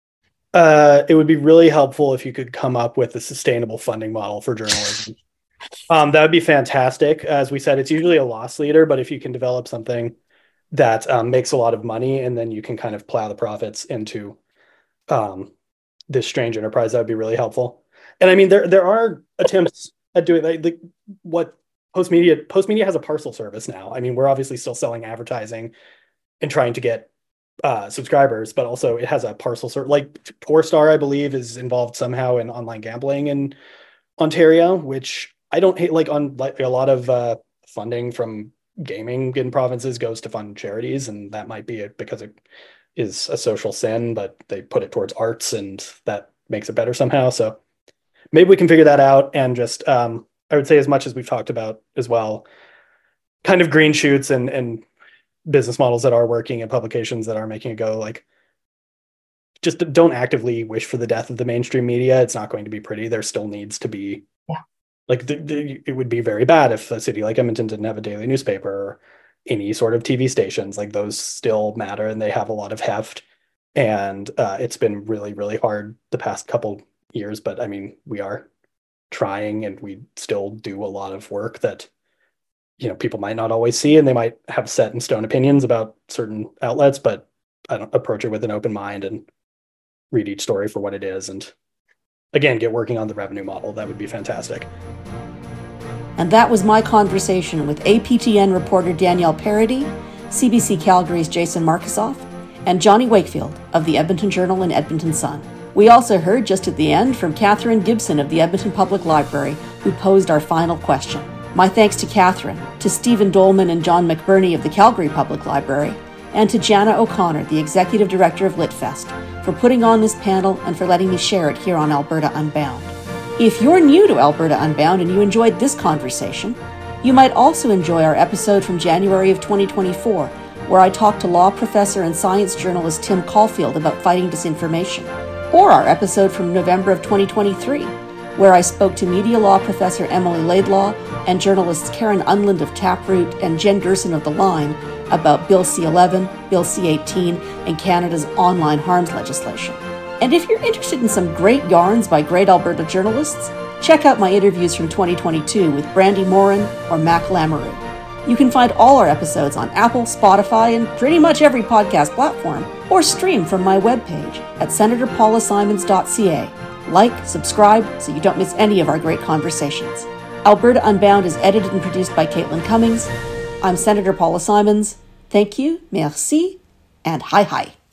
Speaker 3: Uh, it would be really helpful if you could come up with a sustainable funding model for journalism. um, that would be fantastic. As we said, it's usually a loss leader, but if you can develop something that um, makes a lot of money, and then you can kind of plow the profits into um, this strange enterprise, that would be really helpful. And I mean, there there are attempts at doing like, like what Postmedia Postmedia has a parcel service now. I mean, we're obviously still selling advertising and trying to get uh, subscribers, but also it has a parcel service. Like Torstar, I believe, is involved somehow in online gambling in Ontario, which I don't hate. Like on like a lot of uh, funding from gaming in provinces goes to fund charities, and that might be it because it is a social sin, but they put it towards arts, and that makes it better somehow. So maybe we can figure that out. And just, um, I would say, as much as we've talked about as well, kind of green shoots and, and business models that are working and publications that are making it go, like, just don't actively wish for the death of the mainstream media. It's not going to be pretty. There still needs to be,
Speaker 5: yeah.
Speaker 3: like, the, the, it would be very bad if a city like Edmonton didn't have a daily newspaper or any sort of T V stations. Like, those still matter, and they have a lot of heft. And uh, it's been really, really hard the past couple years, but I mean, we are trying, and we still do a lot of work that, you know, people might not always see, and they might have set in stone opinions about certain outlets, but I don't approach it with an open mind and read each story for what it is. And again, get working on the revenue model. That would be fantastic.
Speaker 1: And that was my conversation with A P T N reporter Danielle Paradis, C B C Calgary's Jason Markusoff, and Johnny Wakefield of the Edmonton Journal and Edmonton Sun. We also heard just at the end from Catherine Gibson of the Edmonton Public Library, who posed our final question. My thanks to Catherine, to Stephen Dolman and John McBurney of the Calgary Public Library, and to Jana O'Connor, the Executive Director of LitFest, for putting on this panel and for letting me share it here on Alberta Unbound. If you're new to Alberta Unbound and you enjoyed this conversation, you might also enjoy our episode from January of twenty twenty-four, where I talked to law professor and science journalist Tim Caulfield about fighting disinformation, or our episode from November of twenty twenty-three, where I spoke to media law professor Emily Laidlaw and journalists Karen Unland of Taproot and Jen Gerson of The Line about Bill C eleven, Bill C eighteen, and Canada's online harms legislation. And if you're interested in some great yarns by great Alberta journalists, check out my interviews from twenty twenty-two with Brandy Morin or Mac Lamoureux. You can find all our episodes on Apple, Spotify, and pretty much every podcast platform, or stream from my webpage at senator paula simons dot c a. Like, subscribe, so you don't miss any of our great conversations. Alberta Unbound is edited and produced by Caitlin Cummings. I'm Senator Paula Simons. Thank you, merci, and hi hi.